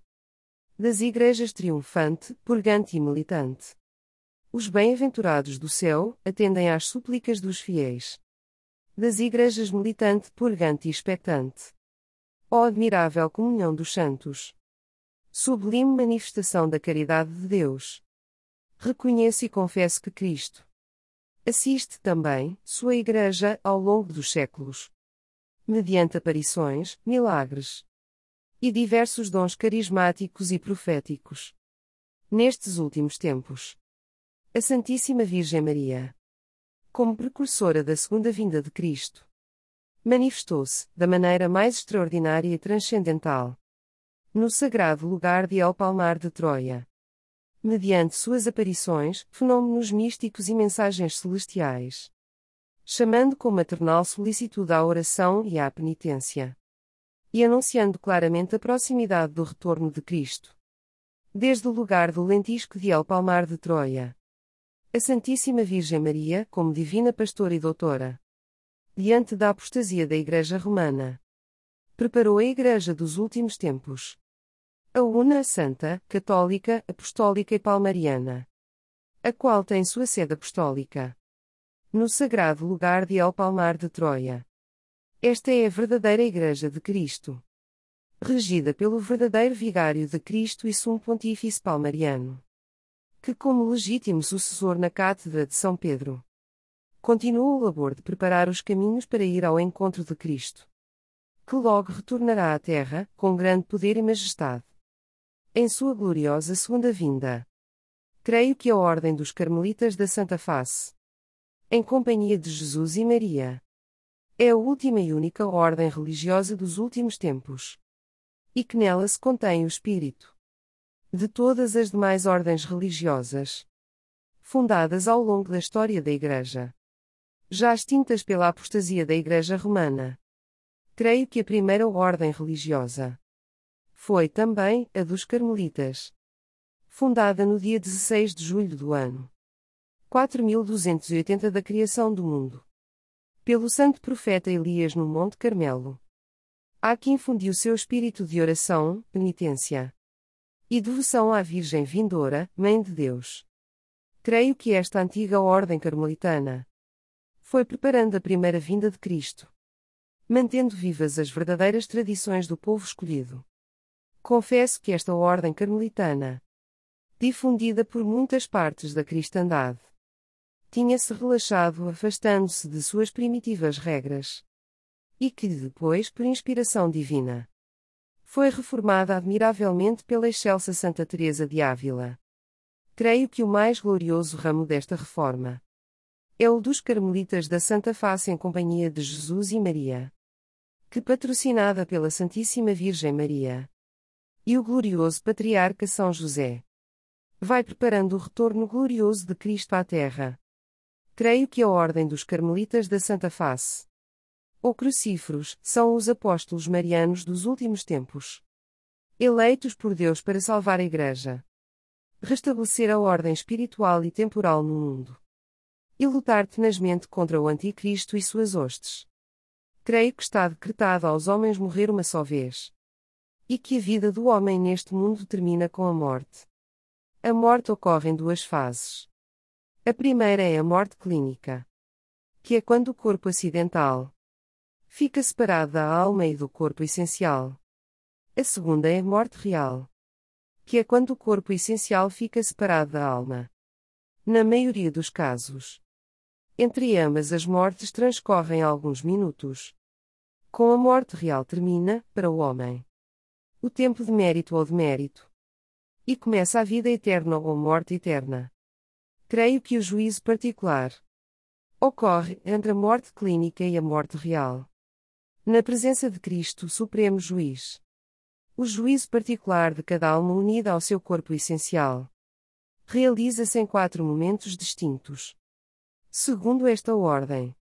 das igrejas triunfante, purgante e militante. Os bem-aventurados do céu atendem às súplicas dos fiéis das igrejas militante, purgante e expectante. Ó admirável comunhão dos santos! Sublime manifestação da caridade de Deus! Reconheço e confesso que Cristo assiste também sua Igreja ao longo dos séculos, mediante aparições, milagres e diversos dons carismáticos e proféticos. Nestes últimos tempos, a Santíssima Virgem Maria, como precursora da segunda vinda de Cristo, manifestou-se, da maneira mais extraordinária e transcendental, no sagrado lugar de El Palmar de Troia, mediante suas aparições, fenômenos místicos e mensagens celestiais, chamando com maternal solicitude à oração e à penitência, e anunciando claramente a proximidade do retorno de Cristo. Desde o lugar do lentisco de El Palmar de Troia, a Santíssima Virgem Maria, como divina pastora e doutora, diante da apostasia da Igreja Romana, preparou a Igreja dos últimos tempos, a una, santa, católica, apostólica e palmariana, a qual tem sua sede apostólica no sagrado lugar de El Palmar de Troia. Esta é a verdadeira Igreja de Cristo, regida pelo verdadeiro Vigário de Cristo e Sumo Pontífice Palmariano, que, como legítimo sucessor na Cátedra de São Pedro, continua o labor de preparar os caminhos para ir ao encontro de Cristo, que logo retornará à Terra, com grande poder e majestade, em sua gloriosa segunda vinda. Creio que a Ordem dos Carmelitas da Santa Face, em companhia de Jesus e Maria, é a última e única ordem religiosa dos últimos tempos, e que nela se contém o espírito de todas as demais ordens religiosas, fundadas ao longo da história da Igreja, já extintas pela apostasia da Igreja Romana. Creio que a primeira ordem religiosa foi também a dos Carmelitas, fundada no dia dezesseis de julho do ano quatro mil duzentos e oitenta da criação do mundo, pelo santo profeta Elias no Monte Carmelo. Há que infundiu seu espírito de oração, penitência E devoção à Virgem Vindoura, Mãe de Deus. Creio que esta antiga ordem carmelitana foi preparando a primeira vinda de Cristo, mantendo vivas as verdadeiras tradições do povo escolhido. Confesso que esta ordem carmelitana, difundida por muitas partes da cristandade, tinha-se relaxado afastando-se de suas primitivas regras, e que depois, por inspiração divina, foi reformada admiravelmente pela excelsa Santa Teresa de Ávila. Creio que o mais glorioso ramo desta reforma é o dos Carmelitas da Santa Face em companhia de Jesus e Maria, que, patrocinada pela Santíssima Virgem Maria e o glorioso Patriarca São José, vai preparando o retorno glorioso de Cristo à Terra. Creio que a Ordem dos Carmelitas da Santa Face, ou crucíferos, são os apóstolos marianos dos últimos tempos, eleitos por Deus para salvar a Igreja, restabelecer a ordem espiritual e temporal no mundo, e lutar tenazmente contra o Anticristo e suas hostes. Creio que está decretado aos homens morrer uma só vez, e que a vida do homem neste mundo termina com a morte. A morte ocorre em duas fases. A primeira é a morte clínica, que é quando o corpo acidental fica separado da alma e do corpo essencial. A segunda é a morte real, que é quando o corpo essencial fica separado da alma. Na maioria dos casos, entre ambas as mortes transcorrem alguns minutos. Com a morte real termina, para o homem, o tempo de mérito ou demérito, e começa a vida eterna ou morte eterna. Creio que o juízo particular ocorre entre a morte clínica e a morte real, na presença de Cristo, Supremo Juiz. O juízo particular de cada alma unida ao seu corpo essencial realiza-se em quatro momentos distintos. Segundo esta ordem,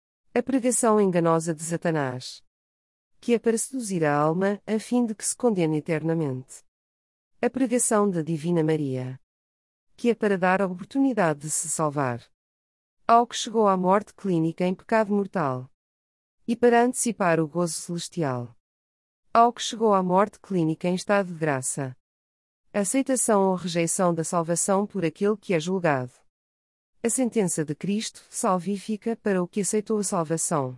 a pregação enganosa de Satanás, que é para seduzir a alma, a fim de que se condene eternamente. A pregação da Divina Maria, que é para dar a oportunidade de se salvar ao que chegou à morte clínica em pecado mortal, e para antecipar o gozo celestial ao que chegou à morte clínica em estado de graça. Aceitação ou rejeição da salvação por aquele que é julgado. A sentença de Cristo, salvífica para o que aceitou a salvação,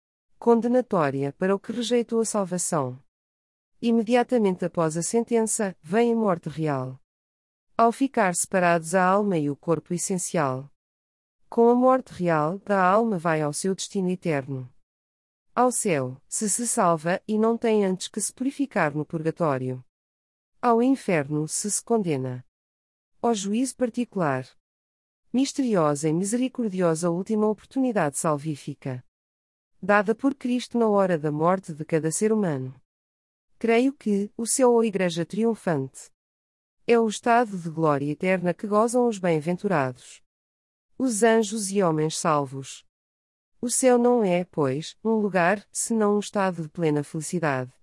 condenatória para o que rejeitou a salvação. Imediatamente após a sentença, vem a morte real, ao ficar separados a alma e o corpo essencial. Com a morte real, a alma vai ao seu destino eterno, ao céu, se se salva e não tem antes que se purificar no purgatório. Ao inferno, se se condena. Ao juízo particular. Misteriosa e misericordiosa última oportunidade salvífica, dada por Cristo na hora da morte de cada ser humano. Creio que, o céu ou Igreja triunfante, é o estado de glória eterna que gozam os bem-aventurados, os anjos e homens salvos. O céu não é, pois, um lugar, senão um estado de plena felicidade.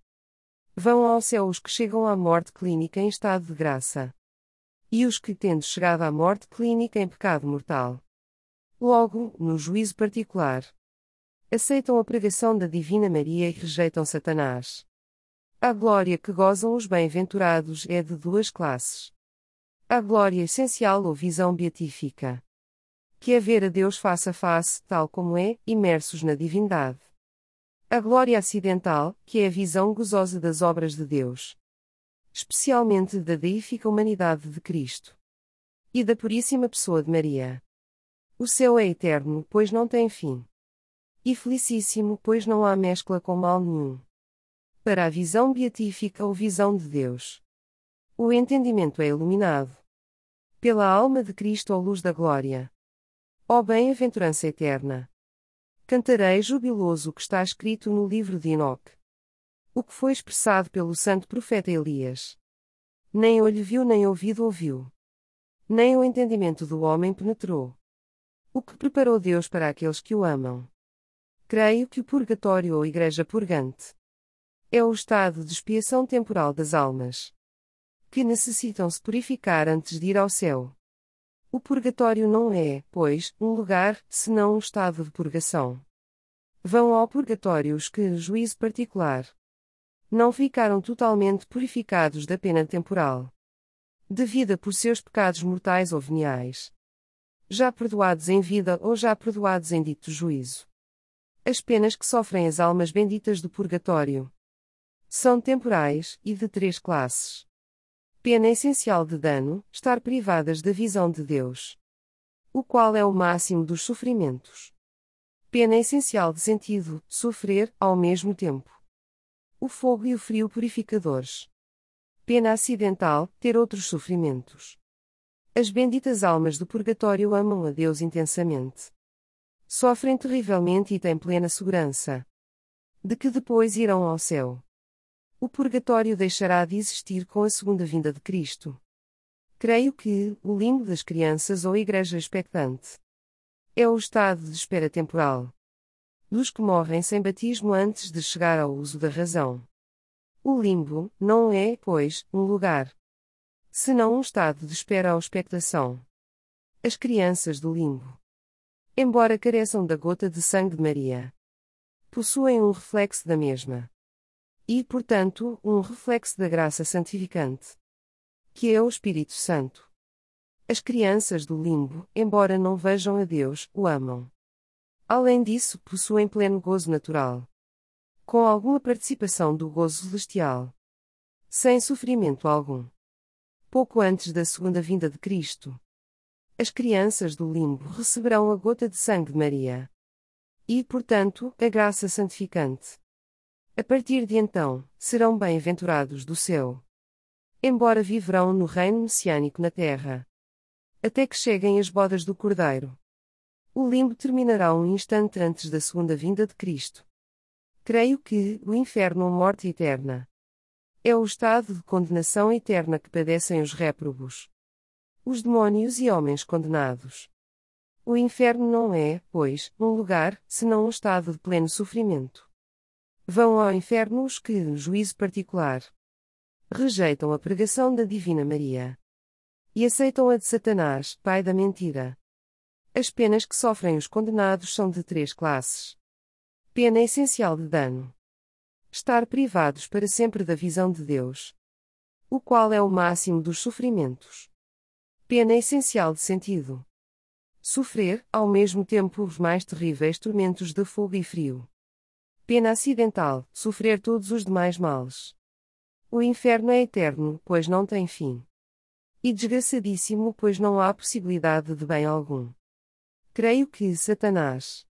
Vão ao céu os que chegam à morte clínica em estado de graça, e os que, tendo chegado à morte clínica em pecado mortal, logo, no juízo particular, aceitam a pregação da Divina Maria e rejeitam Satanás. A glória que gozam os bem-aventurados é de duas classes. A glória essencial ou visão beatífica, que é ver a Deus face a face, tal como é, imersos na divindade. A glória acidental, que é a visão gozosa das obras de Deus, especialmente da deífica humanidade de Cristo e da puríssima pessoa de Maria. O céu é eterno, pois não tem fim, e felicíssimo, pois não há mescla com mal nenhum. Para a visão beatífica ou visão de Deus, o entendimento é iluminado pela alma de Cristo ou luz da glória. Ó bem-aventurança eterna! Cantarei jubiloso o que está escrito no livro de Enoque, o que foi expressado pelo santo profeta Elias. Nem olho viu nem ouvido ouviu, nem o entendimento do homem penetrou, o que preparou Deus para aqueles que o amam. Creio que o purgatório ou igreja purgante é o estado de expiação temporal das almas, que necessitam se purificar antes de ir ao céu. O purgatório não é, pois, um lugar, senão um estado de purgação. Vão ao purgatório os que, juízo particular, não ficaram totalmente purificados da pena temporal. de vida por seus pecados mortais ou veniais, já perdoados em vida ou já perdoados em dito juízo. As penas que sofrem as almas benditas do purgatório são temporais e de três classes. Pena essencial de dano, estar privadas da visão de Deus, o qual é o máximo dos sofrimentos. Pena essencial de sentido, sofrer, ao mesmo tempo, o fogo e o frio purificadores. Pena acidental, ter outros sofrimentos. As benditas almas do purgatório amam a Deus intensamente. Sofrem terrivelmente e têm plena segurança de que depois irão ao céu. O purgatório deixará de existir com a segunda vinda de Cristo. Creio que o limbo das crianças ou igreja expectante é o estado de espera temporal dos que morrem sem batismo antes de chegar ao uso da razão. O limbo não é, pois, um lugar, senão um estado de espera ou expectação. As crianças do limbo, embora careçam da gota de sangue de Maria, possuem um reflexo da mesma. E, portanto, um reflexo da graça santificante, que é o Espírito Santo. As crianças do limbo, embora não vejam a Deus, o amam. Além disso, possuem pleno gozo natural, com alguma participação do gozo celestial, sem sofrimento algum. Pouco antes da segunda vinda de Cristo, as crianças do limbo receberão a gota de sangue de Maria e, portanto, a graça santificante. A partir de então, serão bem-aventurados do céu, embora viverão no reino messiânico na terra, até que cheguem as bodas do Cordeiro. O limbo terminará um instante antes da segunda vinda de Cristo. Creio que o inferno ou morte eterna é o estado de condenação eterna que padecem os réprobos, os demónios e homens condenados. O inferno não é, pois, um lugar, senão um estado de pleno sofrimento. Vão ao inferno os que, no juízo particular, rejeitam a pregação da Divina Maria e aceitam a de Satanás, pai da mentira. As penas que sofrem os condenados são de três classes. Pena essencial de dano. Estar privados para sempre da visão de Deus, o qual é o máximo dos sofrimentos. Pena essencial de sentido. Sofrer, ao mesmo tempo, os mais terríveis tormentos de fogo e frio. Pena acidental, sofrer todos os demais males. O inferno é eterno, pois não tem fim. E desgraçadíssimo, pois não há possibilidade de bem algum. Creio que Satanás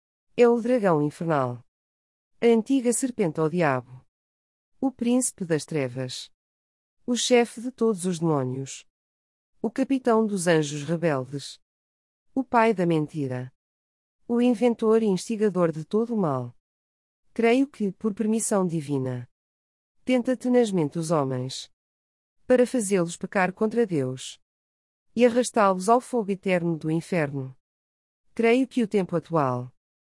é o dragão infernal, a antiga serpente ou diabo, o príncipe das trevas, o chefe de todos os demónios, o capitão dos anjos rebeldes, o pai da mentira, o inventor e instigador de todo o mal. Creio que, por permissão divina, tenta tenazmente os homens, para fazê-los pecar contra Deus e arrastá-los ao fogo eterno do inferno. Creio que o tempo atual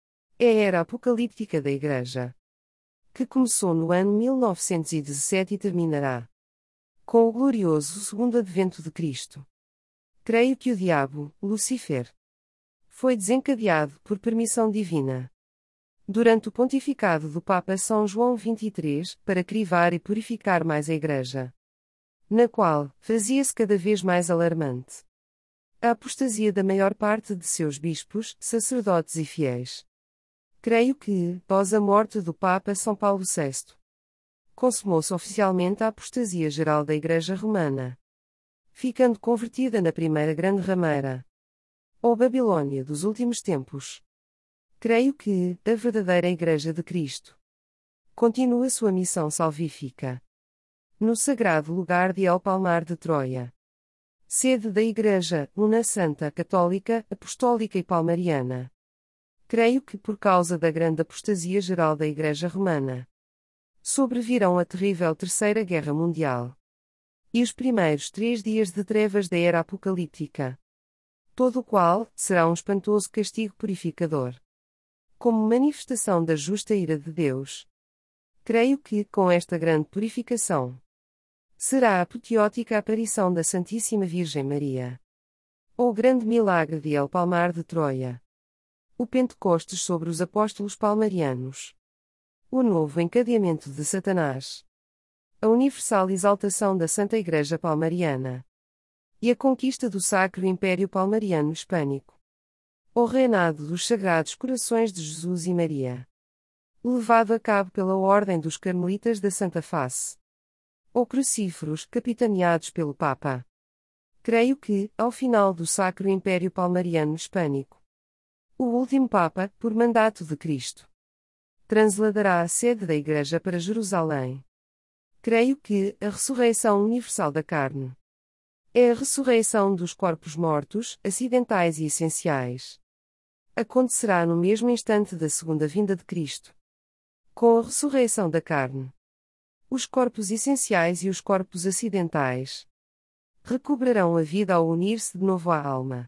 é a era apocalíptica da Igreja, que começou no ano mil novecentos e dezessete e terminará com o glorioso segundo advento de Cristo. Creio que o diabo, Lucifer, foi desencadeado por permissão divina durante o pontificado do Papa São João vinte e três, para crivar e purificar mais a Igreja, na qual fazia-se cada vez mais alarmante a apostasia da maior parte de seus bispos, sacerdotes e fiéis. Creio que, após a morte do Papa São Paulo sexto, consumou-se oficialmente a apostasia geral da Igreja Romana, ficando convertida na primeira grande rameira, ou Babilônia dos últimos tempos. Creio que, a verdadeira Igreja de Cristo continua sua missão salvífica no sagrado lugar de El Palmar de Troia, sede da Igreja Una Santa Católica, Apostólica e Palmariana. Creio que, por causa da grande apostasia geral da Igreja Romana, sobrevirão a terrível Terceira Guerra Mundial e os primeiros três dias de trevas da era apocalíptica, todo o qual será um espantoso castigo purificador, como manifestação da justa ira de Deus. Creio que, com esta grande purificação, será a apoteótica aparição da Santíssima Virgem Maria, ou o grande milagre de El Palmar de Troia, o Pentecostes sobre os apóstolos palmarianos, o novo encadeamento de Satanás, a universal exaltação da Santa Igreja Palmariana, e a conquista do Sacro Império Palmariano Hispânico. O reinado dos Sagrados Corações de Jesus e Maria, levado a cabo pela Ordem dos Carmelitas da Santa Face. Ou crucíferos, capitaneados pelo Papa. Creio que, ao final do Sacro Império Palmariano Hispânico, o último Papa, por mandato de Cristo, transladará a sede da Igreja para Jerusalém. Creio que a ressurreição universal da carne é a ressurreição dos corpos mortos, acidentais e essenciais. Acontecerá no mesmo instante da segunda vinda de Cristo. Com a ressurreição da carne, os corpos essenciais e os corpos acidentais recobrarão a vida ao unir-se de novo à alma.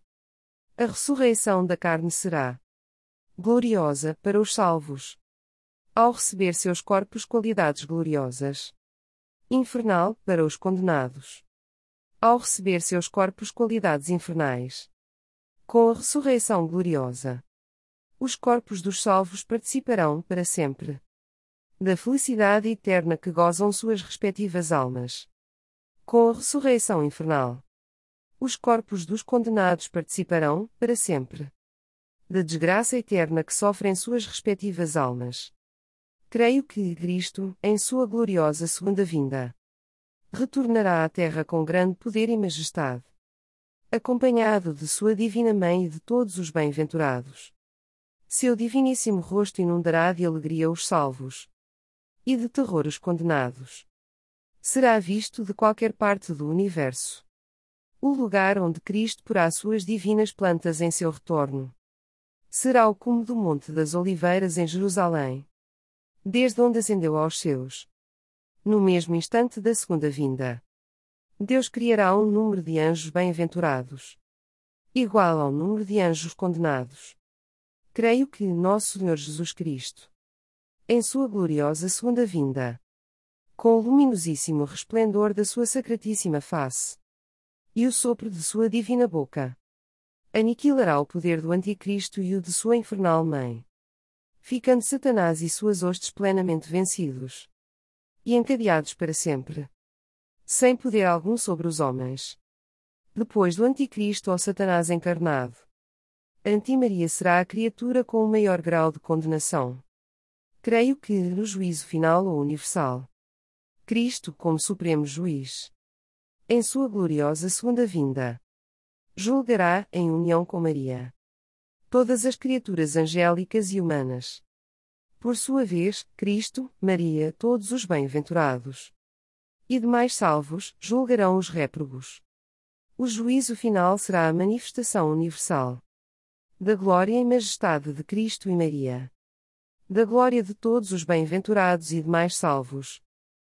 A ressurreição da carne será gloriosa para os salvos, ao receber seus corpos qualidades gloriosas. Infernal para os condenados, ao receber seus corpos qualidades infernais. Com a ressurreição gloriosa, os corpos dos salvos participarão para sempre da felicidade eterna que gozam suas respectivas almas. Com a ressurreição infernal, os corpos dos condenados participarão, para sempre, da desgraça eterna que sofrem suas respectivas almas. Creio que Cristo, em sua gloriosa segunda vinda, retornará à terra com grande poder e majestade, acompanhado de sua divina Mãe e de todos os bem-aventurados. Seu diviníssimo rosto inundará de alegria os salvos, e de terror os condenados. Será visto de qualquer parte do universo o lugar onde Cristo porá suas divinas plantas em seu retorno. Será o cume do Monte das Oliveiras em Jerusalém, desde onde ascendeu aos seus. No mesmo instante da segunda vinda, Deus criará um número de anjos bem-aventurados, igual ao número de anjos condenados. Creio que nosso Senhor Jesus Cristo, em sua gloriosa segunda vinda, com o luminosíssimo resplendor da sua sacratíssima face, e o sopro de sua divina boca, aniquilará o poder do Anticristo e o de sua infernal mãe, ficando Satanás e suas hostes plenamente vencidos e encadeados para sempre, sem poder algum sobre os homens. Depois do Anticristo ou Satanás encarnado, Antimaria será a criatura com o maior grau de condenação. Creio que, no juízo final ou universal, Cristo, como supremo juiz, em sua gloriosa segunda vinda, julgará, em união com Maria, todas as criaturas angélicas e humanas. Por sua vez, Cristo, Maria, todos os bem-aventurados e demais salvos, julgarão os réprobos. O juízo final será a manifestação universal da glória e majestade de Cristo e Maria, da glória de todos os bem-aventurados e demais salvos,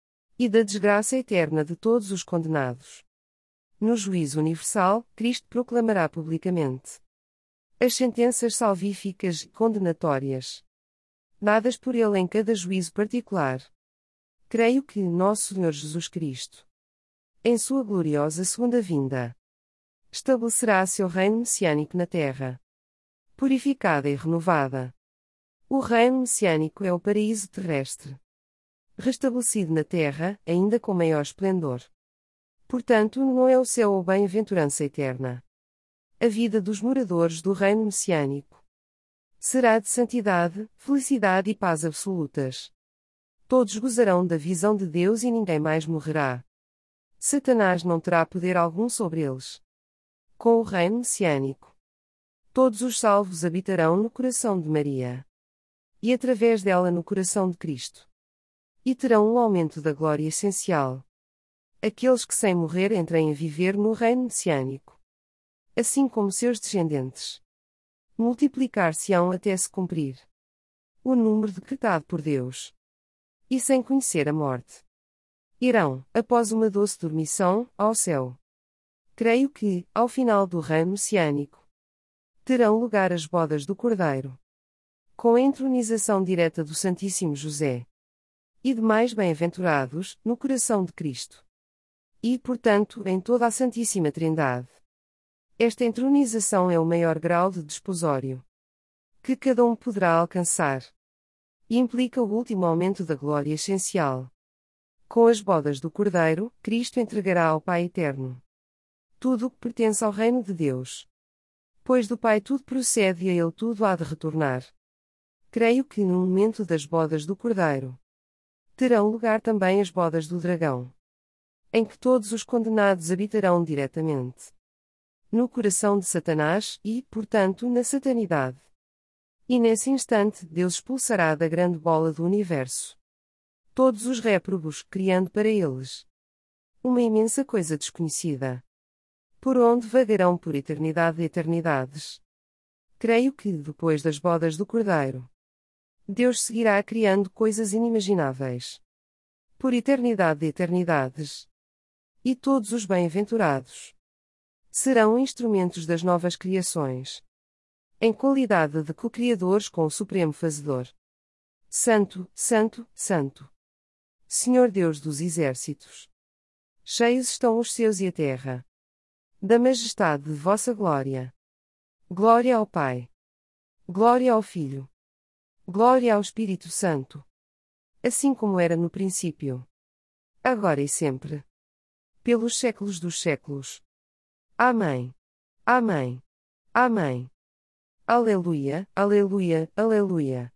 e da desgraça eterna de todos os condenados. No juízo universal, Cristo proclamará publicamente as sentenças salvíficas e condenatórias, dadas por ele em cada juízo particular. Creio que nosso Senhor Jesus Cristo, em sua gloriosa segunda vinda, estabelecerá seu reino messiânico na terra, purificada e renovada. O reino messiânico é o paraíso terrestre, restabelecido na terra, ainda com maior esplendor. Portanto, não é o céu ou bem-aventurança eterna. A vida dos moradores do reino messiânico será de santidade, felicidade e paz absolutas. Todos gozarão da visão de Deus e ninguém mais morrerá. Satanás não terá poder algum sobre eles. Com o reino messiânico, todos os salvos habitarão no coração de Maria, e através dela no coração de Cristo, e terão um aumento da glória essencial. Aqueles que sem morrer entrem a viver no reino messiânico, assim como seus descendentes, multiplicar-se-ão até se cumprir o número decretado por Deus, e sem conhecer a morte, irão, após uma doce dormição, ao céu. Creio que, ao final do reino messiânico, terão lugar as bodas do Cordeiro, com a entronização direta do Santíssimo José e demais bem-aventurados, no coração de Cristo, e, portanto, em toda a Santíssima Trindade. Esta entronização é o maior grau de desposório que cada um poderá alcançar, e implica o último aumento da glória essencial. Com as bodas do Cordeiro, Cristo entregará ao Pai Eterno tudo o que pertence ao reino de Deus. Pois do Pai tudo procede e a Ele tudo há de retornar. Creio que no momento das bodas do Cordeiro terão lugar também as bodas do dragão, em que todos os condenados habitarão diretamente no coração de Satanás e, portanto, na satanidade. E nesse instante Deus expulsará da grande bola do universo todos os réprobos, criando para eles uma imensa coisa desconhecida, por onde vagarão por eternidade de eternidades. Creio que, depois das bodas do Cordeiro, Deus seguirá criando coisas inimagináveis, por eternidade de eternidades. E todos os bem-aventurados serão instrumentos das novas criações, em qualidade de co-criadores com o Supremo Fazedor. Santo, Santo, Santo, Senhor Deus dos exércitos. Cheios estão os céus e a terra da majestade de vossa glória. Glória ao Pai. Glória ao Filho. Glória ao Espírito Santo. Assim como era no princípio, agora e sempre, pelos séculos dos séculos. Amém. Amém. Amém. Aleluia, aleluia, aleluia.